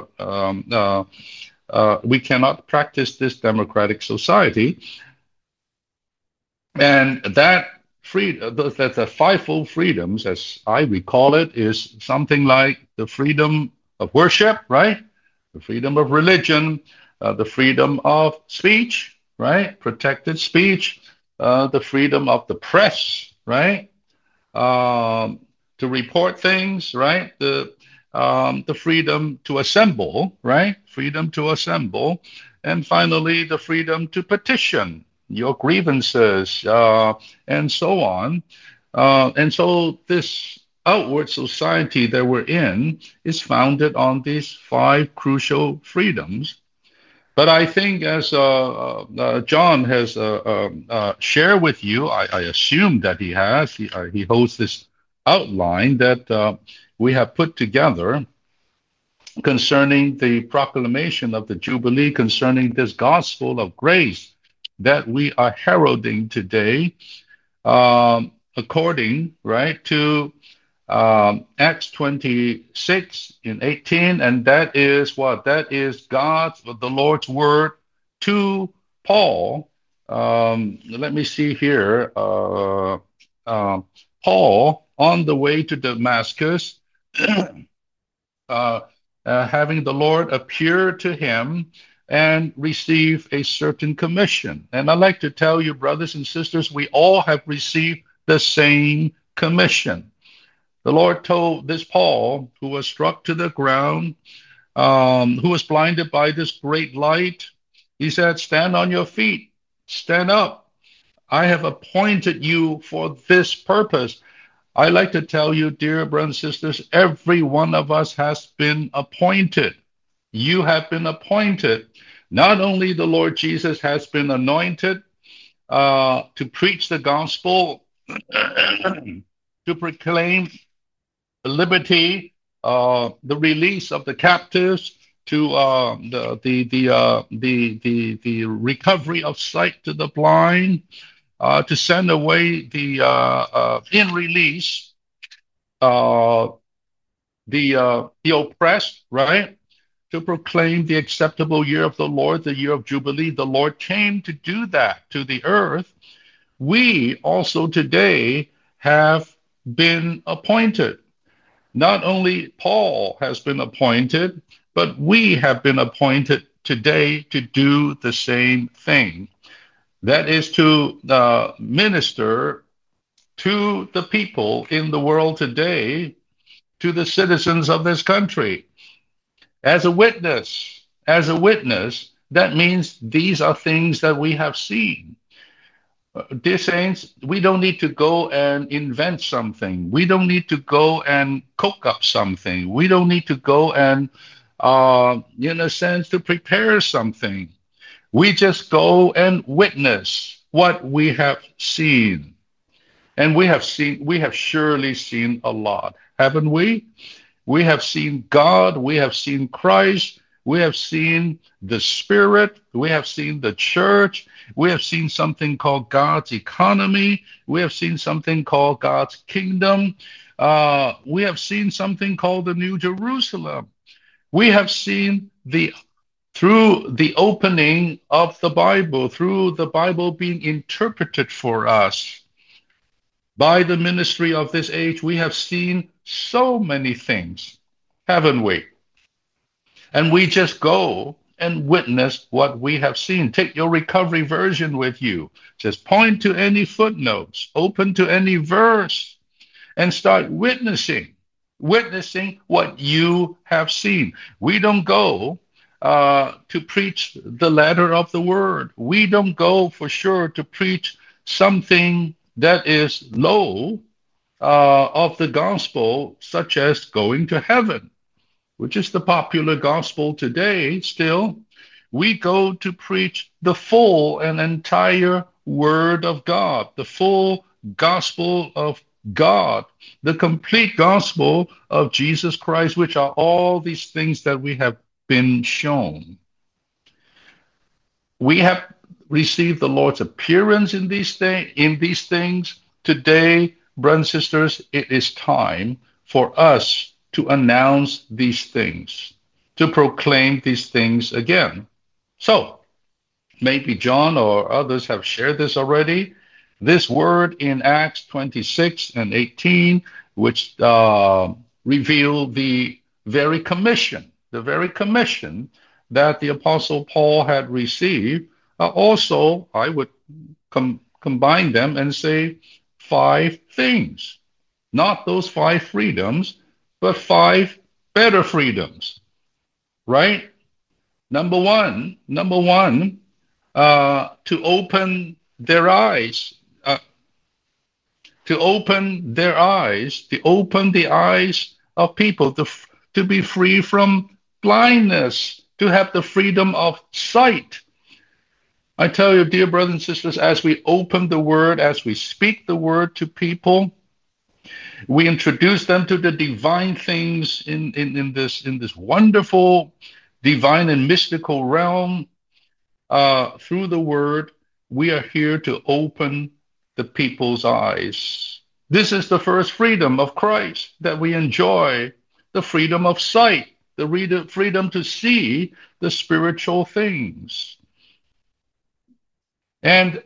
we cannot practice this democratic society. And that the fivefold freedoms, as I recall it, is something like the freedom of worship, right? The freedom of religion, the freedom of speech, right? Protected speech, the freedom of the press, right? Um, to report things, right? The freedom to assemble, right? Freedom to assemble, and finally the freedom to petition your grievances, and so on. And so this outward society that we're in is founded on these five crucial freedoms. But I think, as John has shared with you, I assume that he has, he holds this outline that we have put together concerning the proclamation of the Jubilee, concerning this gospel of grace that we are heralding today, according, right, to Acts 26 in 18, and that is what? That is God's, the Lord's word to Paul. Let me see here. Paul, on the way to Damascus, uh, having the Lord appear to him and receive a certain commission. And I'd like to tell you, brothers and sisters, we all have received the same commission. The Lord told this Paul, who was struck to the ground, who was blinded by this great light, he said, stand on your feet, stand up. I have appointed you for this purpose. I like to tell you, dear brothers and sisters, every one of us has been appointed. You have been appointed. Not only the Lord Jesus has been anointed to preach the gospel, to proclaim liberty, the release of the captives, to the recovery of sight to the blind, to send away in release the oppressed, right? To proclaim the acceptable year of the Lord, the year of Jubilee. The Lord came to do that to the earth. We also today have been appointed. Not only Paul has been appointed, but we have been appointed today to do the same thing. That is to minister to the people in the world today, to the citizens of this country. As a witness, that means these are things that we have seen. Dear saints, we don't need to go and invent something. We don't need to go and cook up something. We don't need to go and, in a sense, to prepare something. We just go and witness what we have seen. And we have surely seen a lot, haven't we? We have seen God, we have seen Christ, we have seen the Spirit, we have seen the church, we have seen something called God's economy, we have seen something called God's kingdom, we have seen something called the New Jerusalem. We have seen through the opening of the Bible, through the Bible being interpreted for us by the ministry of this age, we have seen so many things, haven't we? And we just go and witness what we have seen. Take your recovery version with you. Just point to any footnotes, open to any verse, and start witnessing what you have seen. We don't go to preach the letter of the word. We don't go for sure to preach something that is low of the gospel, such as going to heaven, which is the popular gospel today still. We go to preach the full and entire word of God, the full gospel of God, the complete gospel of Jesus Christ, which are all these things that we have been shown. We have received the Lord's appearance in these things. Today, brothers and sisters, it is time for us to announce these things, to proclaim these things again. So, maybe John or others have shared this already. This word in Acts 26 and 18, which reveal the very commission that the Apostle Paul had received. Also, I would combine them and say five things, not those five freedoms, but five better freedoms, right? Number one, to open their eyes, to open their eyes, to open the eyes of people, to be free from blindness, to have the freedom of sight. I tell you, dear brothers and sisters, as we open the word, as we speak the word to people, we introduce them to the divine things in this wonderful, divine and mystical realm. Through the word, we are here to open the people's eyes. This is the first freedom of Christ that we enjoy, the freedom of sight, the freedom to see the spiritual things. And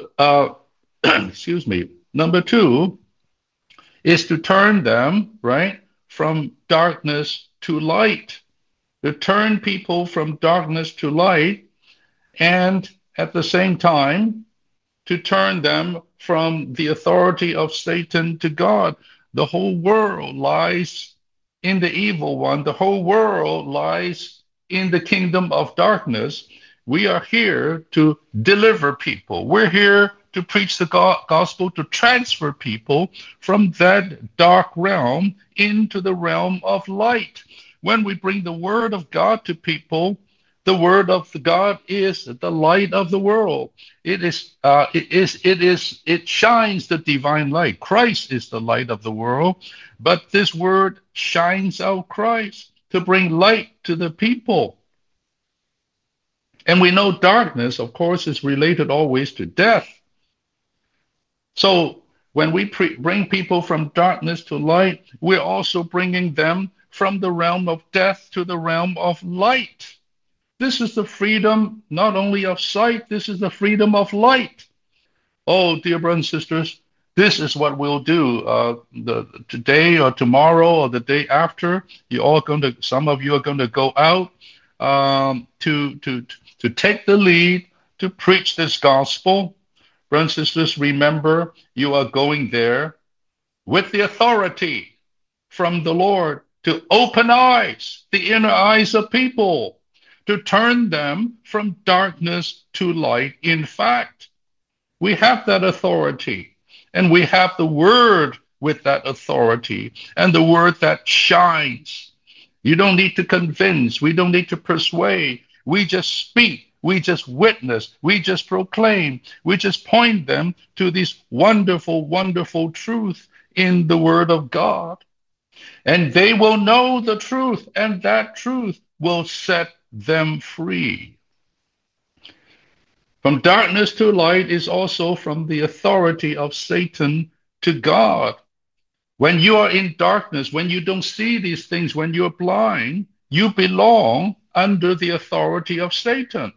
number two is to turn them, right, from darkness to light, to turn people from darkness to light, and at the same time, to turn them from the authority of Satan to God. The whole world lies in the evil one. The whole world lies in the kingdom of darkness. We are here to deliver people. We're here to preach the gospel, to transfer people from that dark realm into the realm of light. When we bring the word of God to people, the word of God is the light of the world. It shines the divine light. Christ is the light of the world, but this word shines out Christ to bring light to the people. And we know darkness, of course, is related always to death. So when we bring people from darkness to light, we're also bringing them from the realm of death to the realm of light. This is the freedom not only of sight, this is the freedom of light. Oh, dear brothers and sisters, this is what we'll do today or tomorrow or the day after. Some of you are going to go out to take the lead, to preach this gospel. Brothers and sisters, remember, you are going there with the authority from the Lord to open eyes, the inner eyes of people, to turn them from darkness to light. In fact, we have that authority, and we have the word with that authority, and the word that shines. You don't need to convince. We don't need to persuade. We just speak. We just witness. We just proclaim. We just point them to this wonderful, wonderful truth in the word of God. And they will know the truth, and that truth will set them free. From darkness to light is also from the authority of Satan to God. When you are in darkness, when you don't see these things, when you're blind, you belong under the authority of Satan.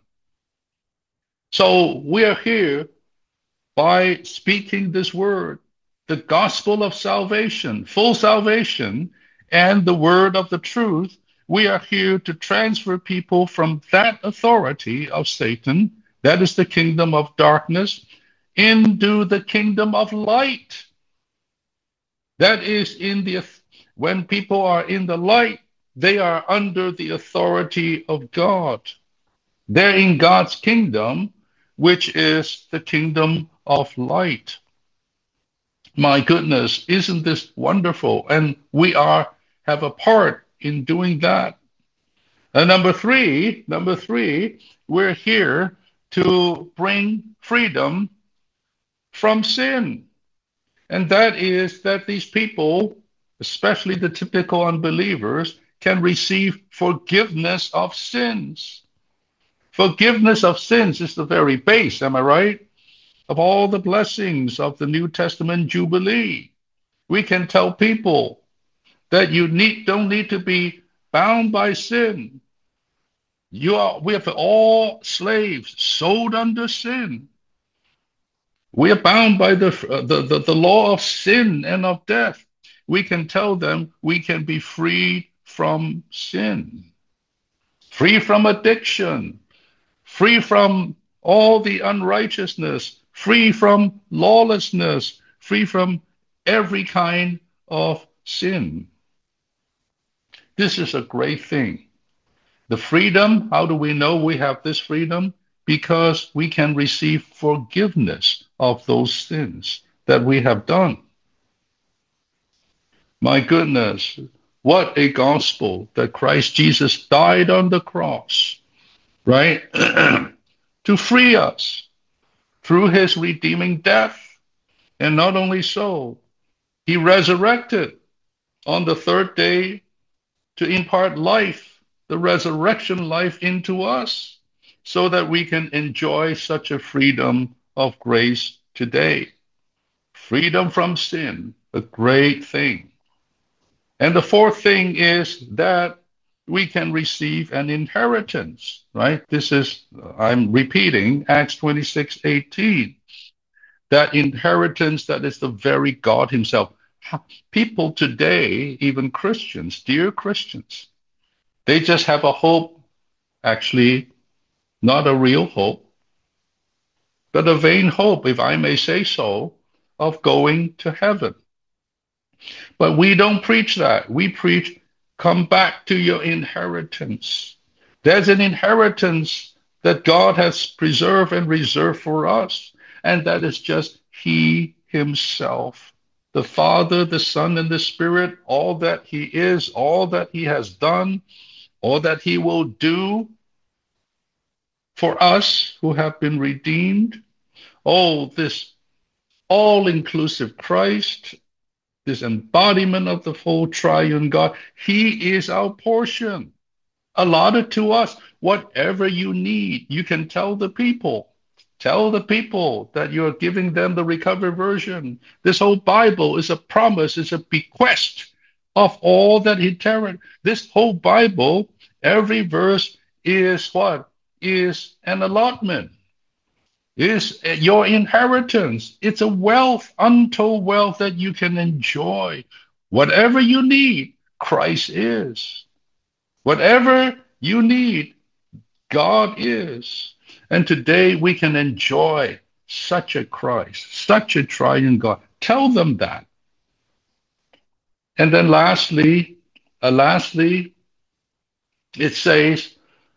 So we are here by speaking this word, the gospel of salvation, full salvation, and the word of the truth. We are here to transfer people from that authority of Satan, that is the kingdom of darkness, into the kingdom of light. That is when people are in the light, they are under the authority of God. They're in God's kingdom, which is the kingdom of light. My goodness, isn't this wonderful? And we have a part in doing that. And number three, we're here to bring freedom from sin. And that is that these people, especially the typical unbelievers, can receive forgiveness of sins. Forgiveness of sins is the very base, am I right? Of all the blessings of the New Testament Jubilee. We can tell people that don't need to be bound by sin. We are all slaves, sold under sin. We are bound by the law of sin and of death. We can tell them we can be freed from sin, free from addiction, free from all the unrighteousness, free from lawlessness, free from every kind of sin. This is a great thing. The freedom, how do we know we have this freedom? Because we can receive forgiveness of those sins that we have done. My goodness, what a gospel that Christ Jesus died on the cross, right? To free us through his redeeming death. And not only so, he resurrected on the third day to impart life, the resurrection life into us, so that we can enjoy such a freedom of grace today. Freedom from sin, a great thing. And the fourth thing is that we can receive an inheritance, right? This is, I'm repeating, Acts 26:18. That inheritance that is the very God himself. People today, even Christians, dear Christians, they just have a hope, actually, not a real hope, but a vain hope, if I may say so, of going to heaven. But we don't preach that. We preach, come back to your inheritance. There's an inheritance that God has preserved and reserved for us, and that is just He Himself. The Father, the Son, and the Spirit, all that He is, all that He has done, all that He will do for us who have been redeemed. Oh, this all-inclusive Christ, this embodiment of the full triune God, He is our portion, allotted to us. Whatever you need, you can tell the people. Tell the people that you're giving them the recovered version. This whole Bible is a promise, is a bequest of all that He carried. This whole Bible, every verse is what? Is an allotment, is your inheritance. It's a wealth, untold wealth that you can enjoy. Whatever you need, Christ is. Whatever you need, God is. And today we can enjoy such a Christ, such a triune God. Tell them that. And then lastly, it says,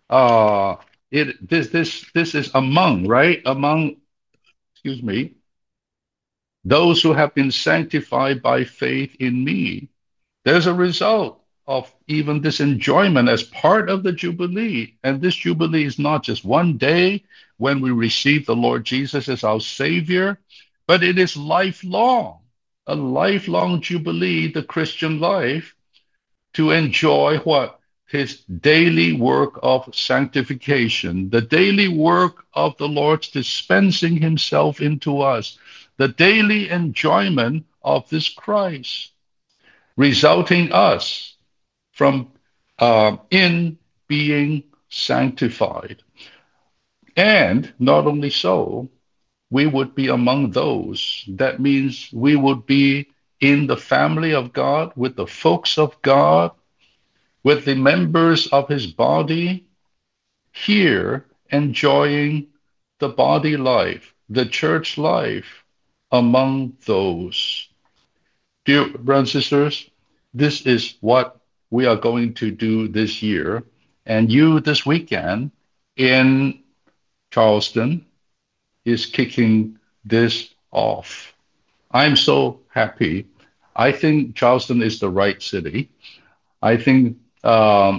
this is among, right? Among, excuse me, those who have been sanctified by faith in me. There's a result of even this enjoyment as part of the Jubilee. And this Jubilee is not just one day when we receive the Lord Jesus as our Savior, but it is lifelong, a lifelong Jubilee, the Christian life, to enjoy what? His daily work of sanctification, the daily work of the Lord's dispensing Himself into us, the daily enjoyment of this Christ, resulting us from in being sanctified. And not only so, we would be among those. That means we would be in the family of God, with the folks of God, with the members of His body, here enjoying the body life, the church life among those. Dear brothers and sisters, this is what we are going to do this year. And you this weekend in Charleston is kicking this off. I'm so happy. I think Charleston is the right city. I think there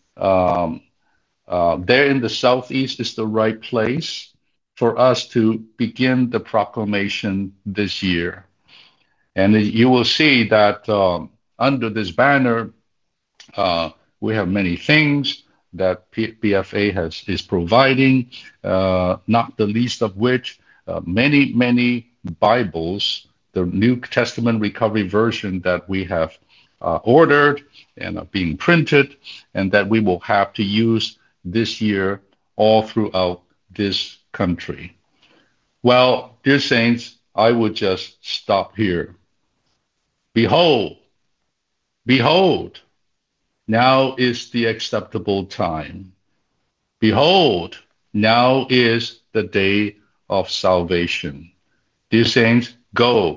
in the southeast is the right place for us to begin the proclamation this year. And you will see that under this banner, we have many things that BFA is providing, not the least of which many Bibles, the New Testament Recovery Version that we have ordered and are being printed, and that we will have to use this year all throughout this country. Well, dear saints, I would just stop here. Behold, behold, now is the acceptable time. Behold, now is the day of salvation. Dear saints, go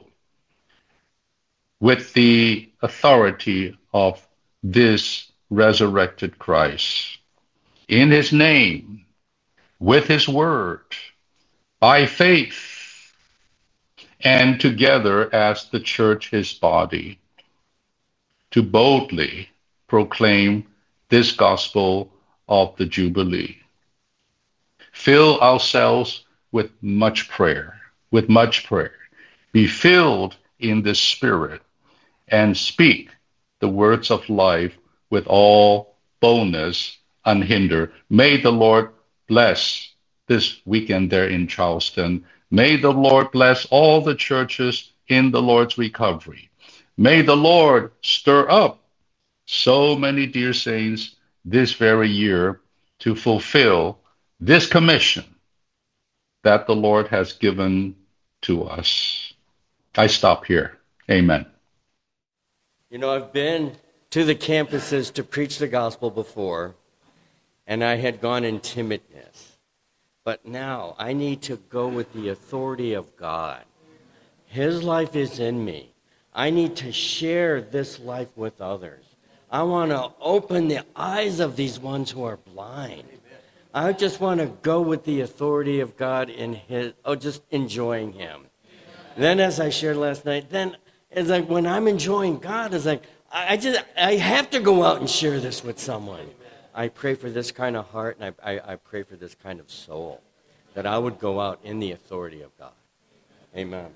with the authority of this resurrected Christ. In his name, with his word, by faith, and together as the church, his body, to boldly proclaim this gospel of the Jubilee. Fill ourselves with much prayer, Be filled in the Spirit and speak the words of life with all boldness, unhindered. May the Lord bless this weekend there in Charleston. May the Lord bless all the churches in the Lord's recovery. May the Lord stir up so many dear saints this very year to fulfill this commission that the Lord has given to us. I stop here. Amen.
You know, I've been to the campuses to preach the gospel before, and I had gone in timidness. But now I need to go with the authority of God. His life is in me. I need to share this life with others. I want to open the eyes of these ones who are blind. I just want to go with the authority of God in just enjoying him. Then as I shared last night, then it's like when I'm enjoying God, it's like I have to go out and share this with someone. I pray for this kind of heart, and I pray for this kind of soul, that I would go out in the authority of God. Amen.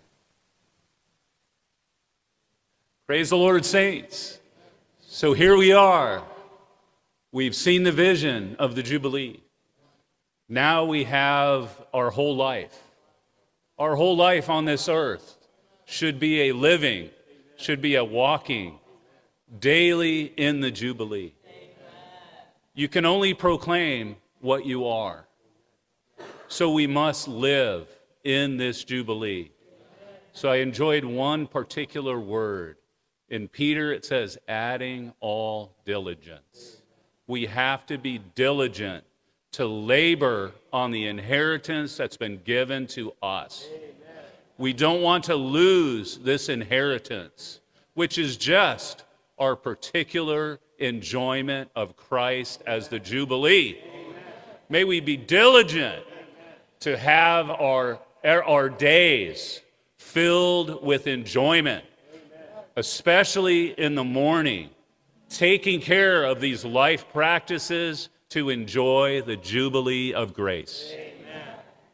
Praise the Lord, saints. So here we are. We've seen the vision of the Jubilee. Now we have our whole life. Our whole life on this earth should be a living, should be a walking, daily in the Jubilee. You can only proclaim what you are. So we must live in this Jubilee. So I enjoyed one particular word. In Peter, it says, adding all diligence. We have to be diligent to labor on the inheritance that's been given to us. We don't want to lose this inheritance, which is just our particular enjoyment of Christ as the Jubilee. May we be diligent to have our days filled with enjoyment, especially in the morning, taking care of these life practices to enjoy the Jubilee of grace.
Amen.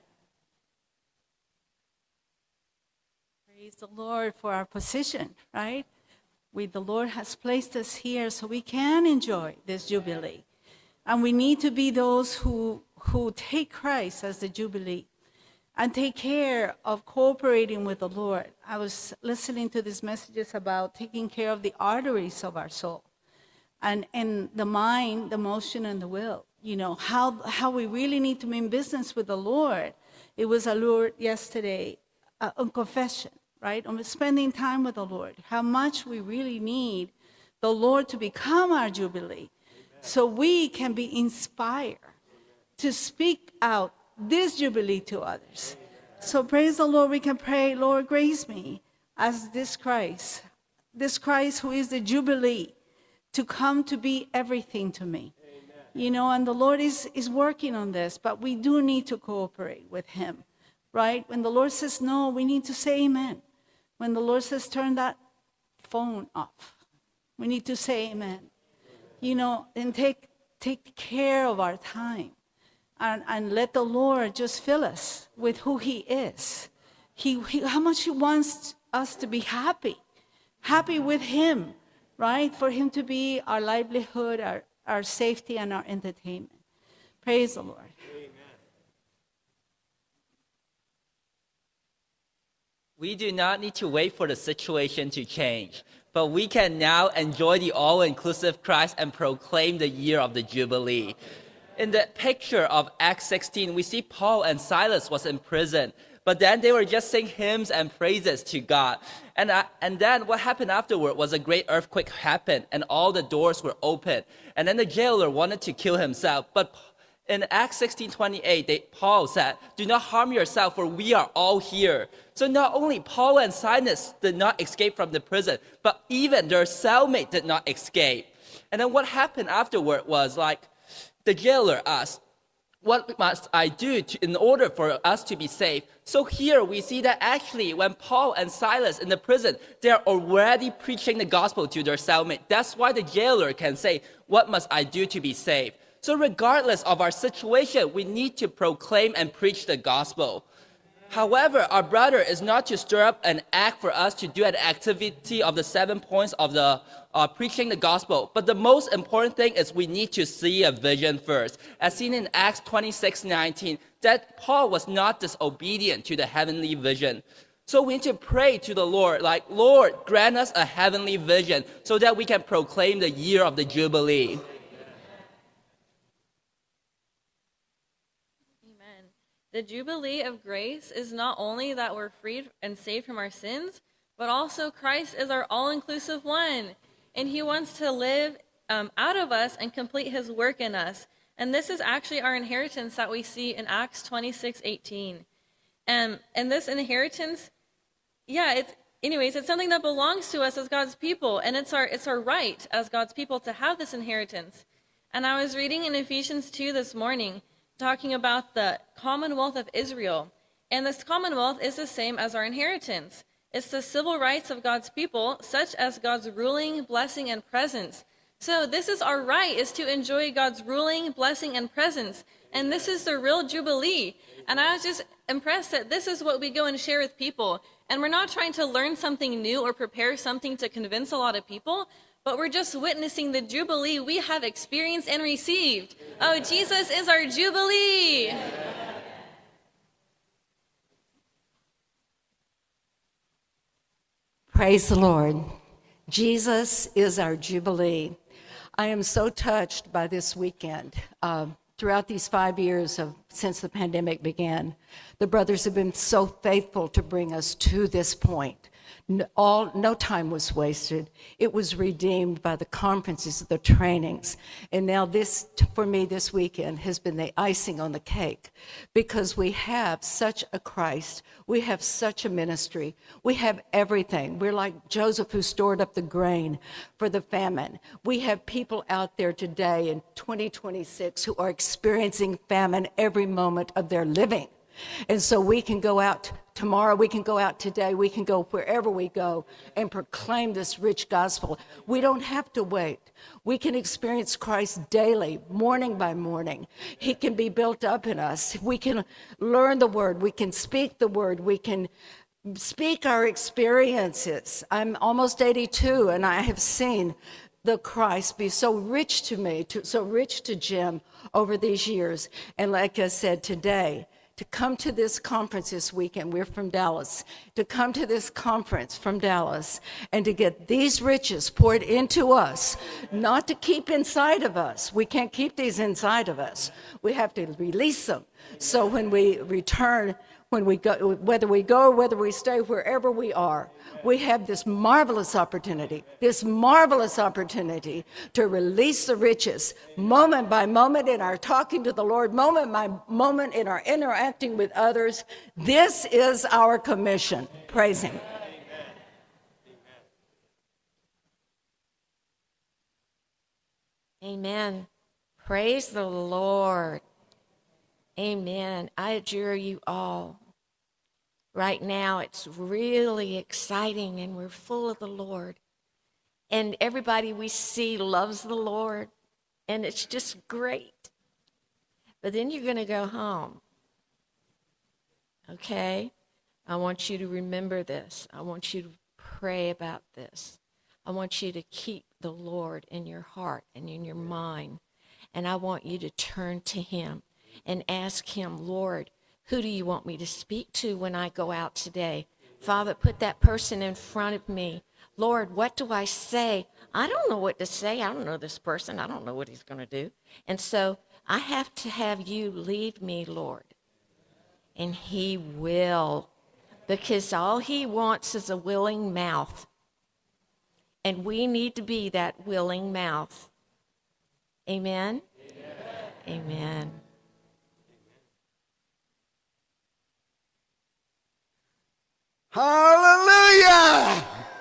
Praise the Lord for our position, right? The Lord has placed us here so we can enjoy this Jubilee. And we need to be those who take Christ as the Jubilee and take care of cooperating with the Lord. I was listening to these messages about taking care of the arteries of our soul and the mind, the emotion, and the will. You know, how we really need to mean business with the Lord. It was allured yesterday on confession, right? On spending time with the Lord. How much we really need the Lord to become our Jubilee so we can be inspired to speak out this Jubilee to others. So praise the Lord, we can pray, Lord, grace me as this Christ who is the Jubilee, to come to be everything to me. Amen. You know, and the Lord is working on this, but we do need to cooperate with him, right? When the Lord says no, we need to say amen. When the Lord says turn that phone off, we need to say amen. You know, and take care of our time. And let the Lord just fill us with who he is. how much he wants us to be happy with him, right? For him to be our livelihood, our safety, and our entertainment. Praise the Lord.
We do not need to wait for the situation to change, but we can now enjoy the all-inclusive Christ and proclaim the year of the Jubilee. In the picture of Acts 16, we see Paul and Silas was in prison, but then they were just singing hymns and praises to God. And then what happened afterward was a great earthquake happened, and all the doors were open. And then the jailer wanted to kill himself, but in Acts 16:28, Paul said, "Do not harm yourself, for we are all here." So not only Paul and Silas did not escape from the prison, but even their cellmate did not escape. And then what happened afterward was like the jailer asked, "What must I do in order for us to be safe?" So here we see that actually when Paul and Silas in the prison, they are already preaching the gospel to their cellmate. That's why the jailer can say, "What must I do to be saved?" So regardless of our situation, we need to proclaim and preach the gospel. However, our brother is not to stir up an act for us to do an activity of the 7 points of the preaching the gospel. But the most important thing is we need to see a vision first. As seen in Acts 26:19, that Paul was not disobedient to the heavenly vision. So we need to pray to the Lord, like, "Lord, grant us a heavenly vision so that we can proclaim the year of the Jubilee."
The Jubilee of grace is not only that we're freed and saved from our sins, but also Christ is our all-inclusive one. And he wants to live out of us and complete his work in us. And this is actually our inheritance that we see in Acts 26:18. And this inheritance, it's something that belongs to us as God's people. And it's our right as God's people to have this inheritance. And I was reading in Ephesians 2 this morning, talking about the Commonwealth of Israel. And this Commonwealth is the same as our inheritance. It's the civil rights of God's people, such as God's ruling, blessing, and presence. So this is our right, is to enjoy God's ruling, blessing, and presence. And this is the real Jubilee. And I was just impressed that this is what we go and share with people. And we're not trying to learn something new or prepare something to convince a lot of people, but we're just witnessing the Jubilee we have experienced and received. Oh, Jesus is our Jubilee.
Praise the Lord. Jesus is our Jubilee. I am so touched by this weekend. Throughout these 5 years since the pandemic began, the brothers have been so faithful to bring us to this point. No time was wasted. It was redeemed by the conferences, the trainings. And now this, for me, this weekend has been the icing on the cake, because we have such a Christ. We have such a ministry. We have everything. We're like Joseph, who stored up the grain for the famine. We have people out there today in 2026 who are experiencing famine every moment of their living. And so we can go out tomorrow, we can go out today, we can go wherever we go and proclaim this rich gospel. We don't have to wait. We can experience Christ daily, morning by morning. He can be built up in us. We can learn the word. We can speak the word. We can speak our experiences. I'm almost 82, and I have seen the Christ be so rich to me, so rich to Jim over these years. And like I said today, to come to this conference this weekend, we're from Dallas, to come to this conference from Dallas and to get these riches poured into us, not to keep inside of us. We can't keep these inside of us. We have to release them. So when we return, when we go, whether we go or whether we stay, wherever we are, we have this marvelous opportunity to release the riches moment by moment in our talking to the Lord, moment by moment in our interacting with others. This is our commission. Praise Him.
Amen. Praise the Lord. Amen. I adjure you all. Right now, it's really exciting, and we're full of the Lord. And everybody we see loves the Lord, and it's just great. But then you're going to go home. Okay? I want you to remember this. I want you to pray about this. I want you to keep the Lord in your heart and in your mind. And I want you to turn to him and ask him, Lord, who do you want me to speak to when I go out today? Father, put that person in front of me. Lord, what do I say? I don't know what to say. I don't know this person. I don't know what he's going to do. And so I have to have you lead me, Lord. And he will, because all he wants is a willing mouth. And we need to be that willing mouth. Amen? Amen. Amen.
Hallelujah!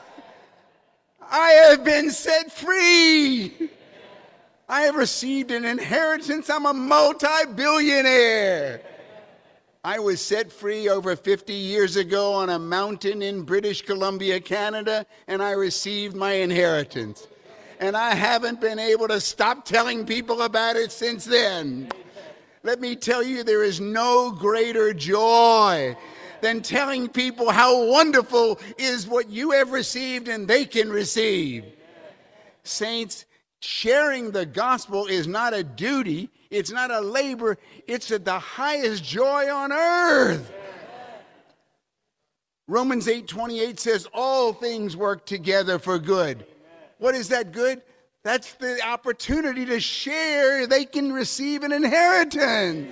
I have been set free. I have received an inheritance. I'm a multi-billionaire. I was set free over 50 years ago on a mountain in British Columbia, Canada, and I received my inheritance. And I haven't been able to stop telling people about it since then. Let me tell you, there is no greater joy than telling people how wonderful is what you have received and they can receive. Saints, sharing the gospel is not a duty, it's not a labor, it's the highest joy on earth. Romans 8:28 says all things work together for good. What is that good? That's the opportunity to share. They can receive an inheritance.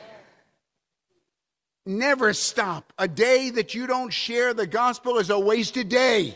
Never stop. A day that you don't share the gospel is a wasted day.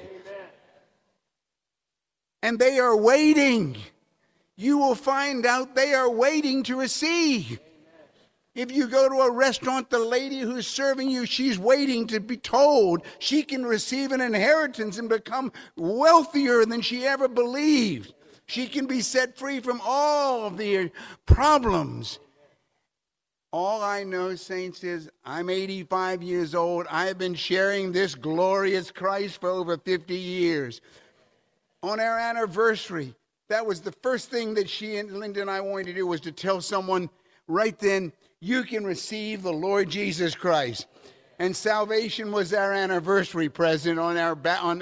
And they are waiting. You will find out they are waiting to receive. If you go to a restaurant, the lady who's serving you, she's waiting to be told she can receive an inheritance and become wealthier than she ever believed. She can be set free from all of the problems. All I know, saints, is I'm 85 years old. I've been sharing this glorious Christ for over 50 years. On our anniversary, that was the first thing that she and Linda and I wanted to do, was to tell someone right then, you can receive the Lord Jesus Christ. And salvation was our anniversary present on our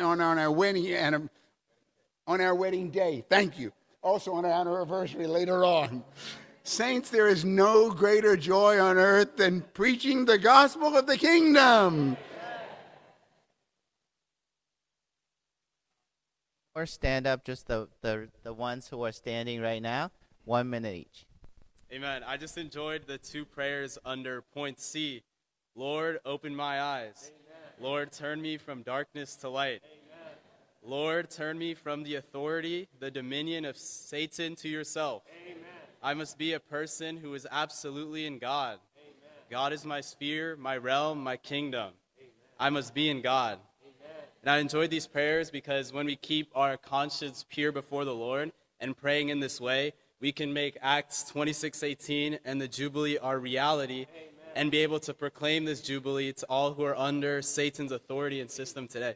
wedding day. Thank you. Also on our anniversary later on. Saints, there is no greater joy on earth than preaching the gospel of the kingdom.
Or stand up, just the ones who are standing right now, 1 minute each.
Amen. I just enjoyed the two prayers under point C. Lord, open my eyes. Amen. Lord, turn me from darkness to light. Amen. Lord, turn me from the authority, the dominion of Satan to yourself. Amen. I must be a person who is absolutely in God. Amen. God is my sphere, my realm, my kingdom. Amen. I must be in God. Amen. And I enjoyed these prayers because when we keep our conscience pure before the Lord and praying in this way, we can make Acts 26:18 and the Jubilee our reality. Amen. And be able to proclaim this Jubilee to all who are under Satan's authority and system today.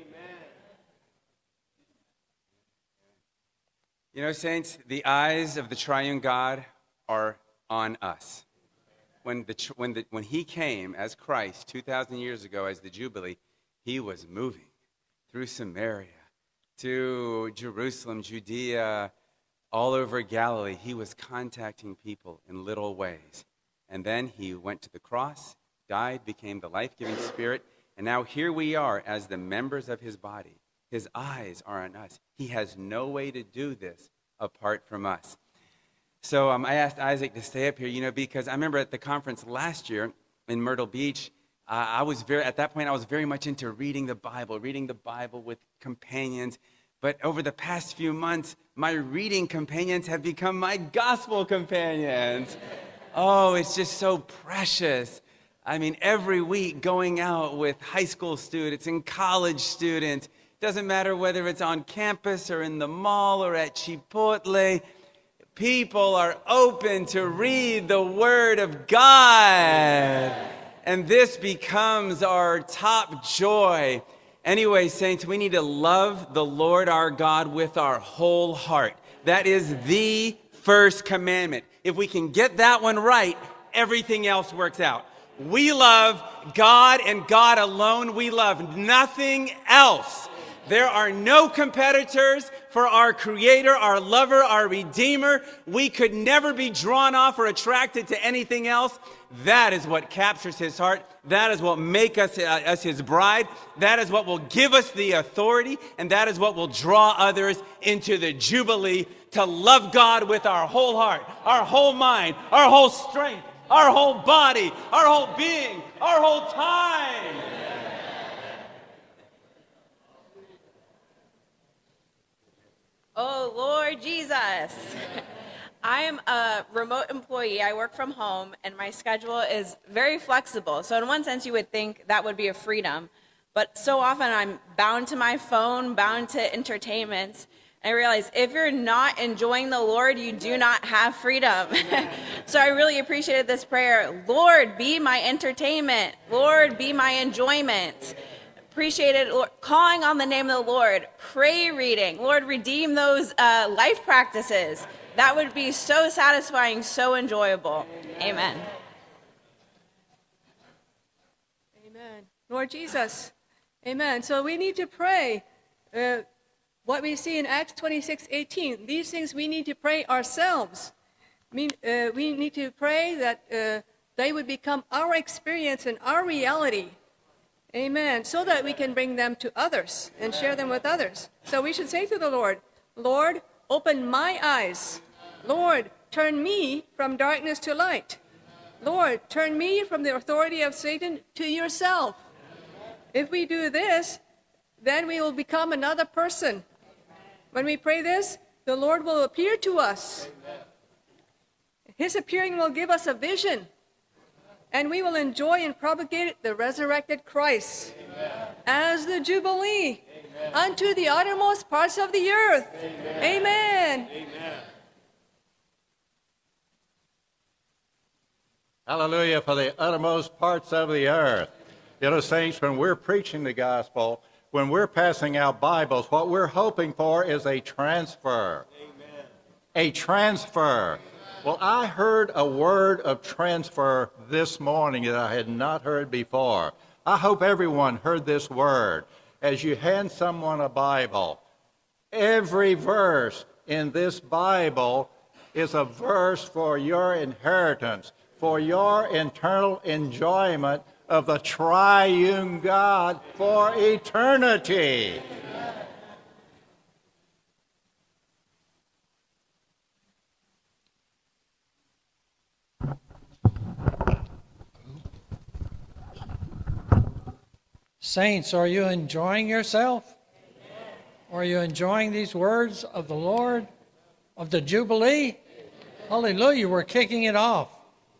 You know, saints, the eyes of the triune God are on us. When he came as Christ 2,000 years ago as the Jubilee, he was moving through Samaria to Jerusalem, Judea, all over Galilee. He was contacting people in little ways. And then he went to the cross, died, became the life-giving Spirit, and now here we are as the members of his body. His eyes are on us. He has no way to do this apart from us. So I asked Isaac to stay up here, because I remember at the conference last year in Myrtle Beach, at that point I was very much into reading the Bible with companions. But over the past few months, my reading companions have become my gospel companions. Oh, it's just so precious. I mean, every week going out with high school students and college students, doesn't matter whether it's on campus or in the mall or at Chipotle, people are open to read the Word of God. And this becomes our top joy. Anyway, saints, we need to love the Lord our God with our whole heart. That is the first commandment. If we can get that one right, everything else works out. We love God and God alone. We love nothing else. There are no competitors for our Creator, our lover, our Redeemer. We could never be drawn off or attracted to anything else. That is what captures his heart. That is what makes us his bride. That is what will give us the authority. And that is what will draw others into the Jubilee to love God with our whole heart, our whole mind, our whole strength, our whole body, our whole being, our whole time.
Oh, Lord Jesus. I am a remote employee. I work from home, and my schedule is very flexible. So in one sense, you would think that would be a freedom. But so often I'm bound to my phone, bound to entertainments. I realize if you're not enjoying the Lord, you do not have freedom. So I really appreciated this prayer. Lord, be my entertainment. Lord, be my enjoyment. Appreciated Lord, calling on the name of the Lord, pray reading. Lord, redeem those life practices. That would be so satisfying, so enjoyable. Amen.
Amen. Lord Jesus. Amen. So we need to pray what we see in Acts 26:18. These things we need to pray ourselves. We need to pray that they would become our experience and our reality. Amen. So that we can bring them to others and share them with others. So we should say to the Lord, Lord, open my eyes. Lord, turn me from darkness to light. Lord, turn me from the authority of Satan to yourself. If we do this, then we will become another person. When we pray this, the Lord will appear to us. His appearing will give us a vision. And we will enjoy and propagate the resurrected Christ as the Jubilee unto the uttermost parts of the earth. Amen.
Hallelujah, for the uttermost parts of the earth. You know, saints, when we're preaching the gospel, when we're passing out Bibles, what we're hoping for is a transfer. Amen. A transfer. Well, I heard a word of transfer this morning that I had not heard before. I hope everyone heard this word. As you hand someone a Bible, every verse in this Bible is a verse for your inheritance, for your eternal enjoyment of the triune God for eternity.
Saints, are you enjoying yourself? Are you enjoying these words of the Lord, of the Jubilee? Hallelujah, we're kicking it off.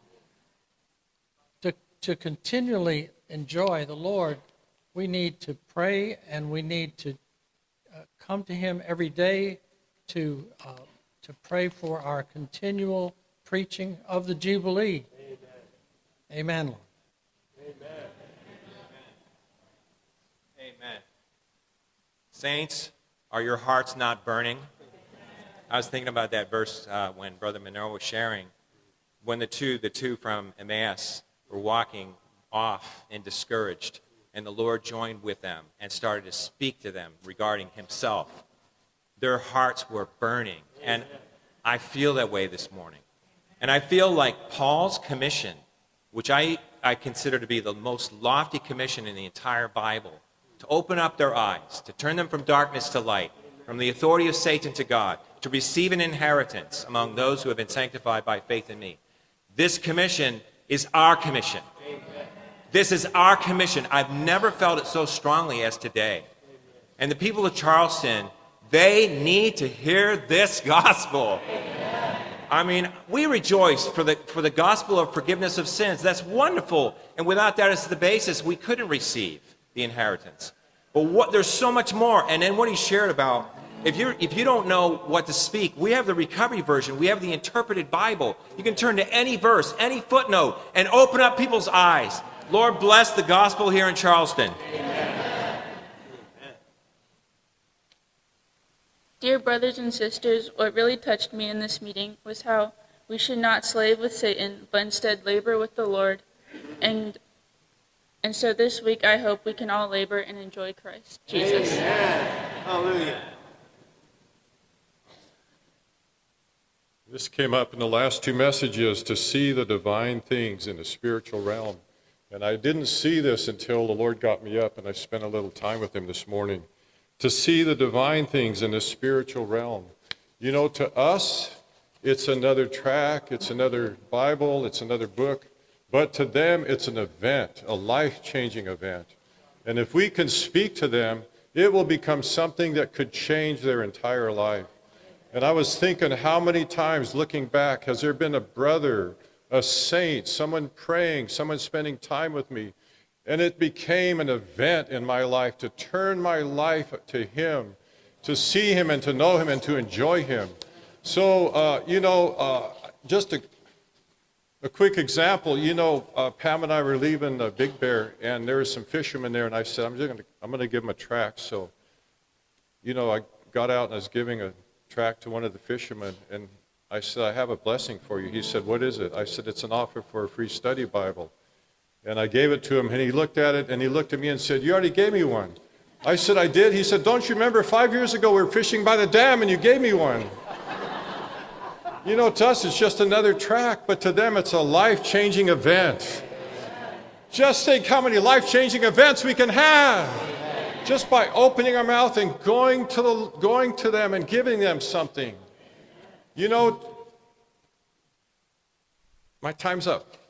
To continually enjoy the Lord, we need to pray and we need to come to Him every day to pray for our continual preaching of the Jubilee. Amen, Lord.
Amen. Saints, are your hearts not burning? I was thinking about that verse when Brother Monroe was sharing, when the two from Emmaus were walking off and discouraged, and the Lord joined with them and started to speak to them regarding Himself. Their hearts were burning, and I feel that way this morning. And I feel like Paul's commission, which I consider to be the most lofty commission in the entire Bible, to open up their eyes, to turn them from darkness to light, from the authority of Satan to God, to receive an inheritance among those who have been sanctified by faith in me. This commission is our commission. This is our commission. I've never felt it so strongly as today. And the people of Charleston, they need to hear this gospel. I mean, we rejoice for the gospel of forgiveness of sins. That's wonderful. And without that as the basis, we couldn't receive the inheritance. But there's so much more. And then what he shared about, if you don't know what to speak, we have the recovery version. We have the interpreted Bible. You can turn to any verse, any footnote, and open up people's eyes. Lord bless the gospel here in Charleston.
Amen. Dear brothers and sisters, what really touched me in this meeting was how we should not slave with Satan, but instead labor with the Lord. And so this week, I hope we can all labor and enjoy Christ Jesus.
Amen. Hallelujah.
This came up in the last two messages, to see the divine things in the spiritual realm. And I didn't see this until the Lord got me up and I spent a little time with him this morning. To see the divine things in the spiritual realm. You know, to us, it's another track, it's another Bible, it's another book. But to them, it's an event, a life-changing event. And if we can speak to them, it will become something that could change their entire life. And I was thinking, how many times, looking back, has there been a brother, a saint, someone praying, someone spending time with me, and it became an event in my life to turn my life to him, to see him and to know him and to enjoy him. So, just a quick example, Pam and I were leaving Big Bear, and there were some fishermen there, and I said, I'm going to give them a tract. So, I got out and I was giving a tract to one of the fishermen, and I said, I have a blessing for you. He said, what is it? I said, it's an offer for a free study Bible. And I gave it to him, and he looked at it, and he looked at me and said, you already gave me one. I said, I did? He said, don't you remember 5 years ago we were fishing by the dam, and you gave me one? To us, it's just another tract, but to them, it's a life-changing event. Just think how many life-changing events we can have just by opening our mouth and going to them and giving them something. My time's up.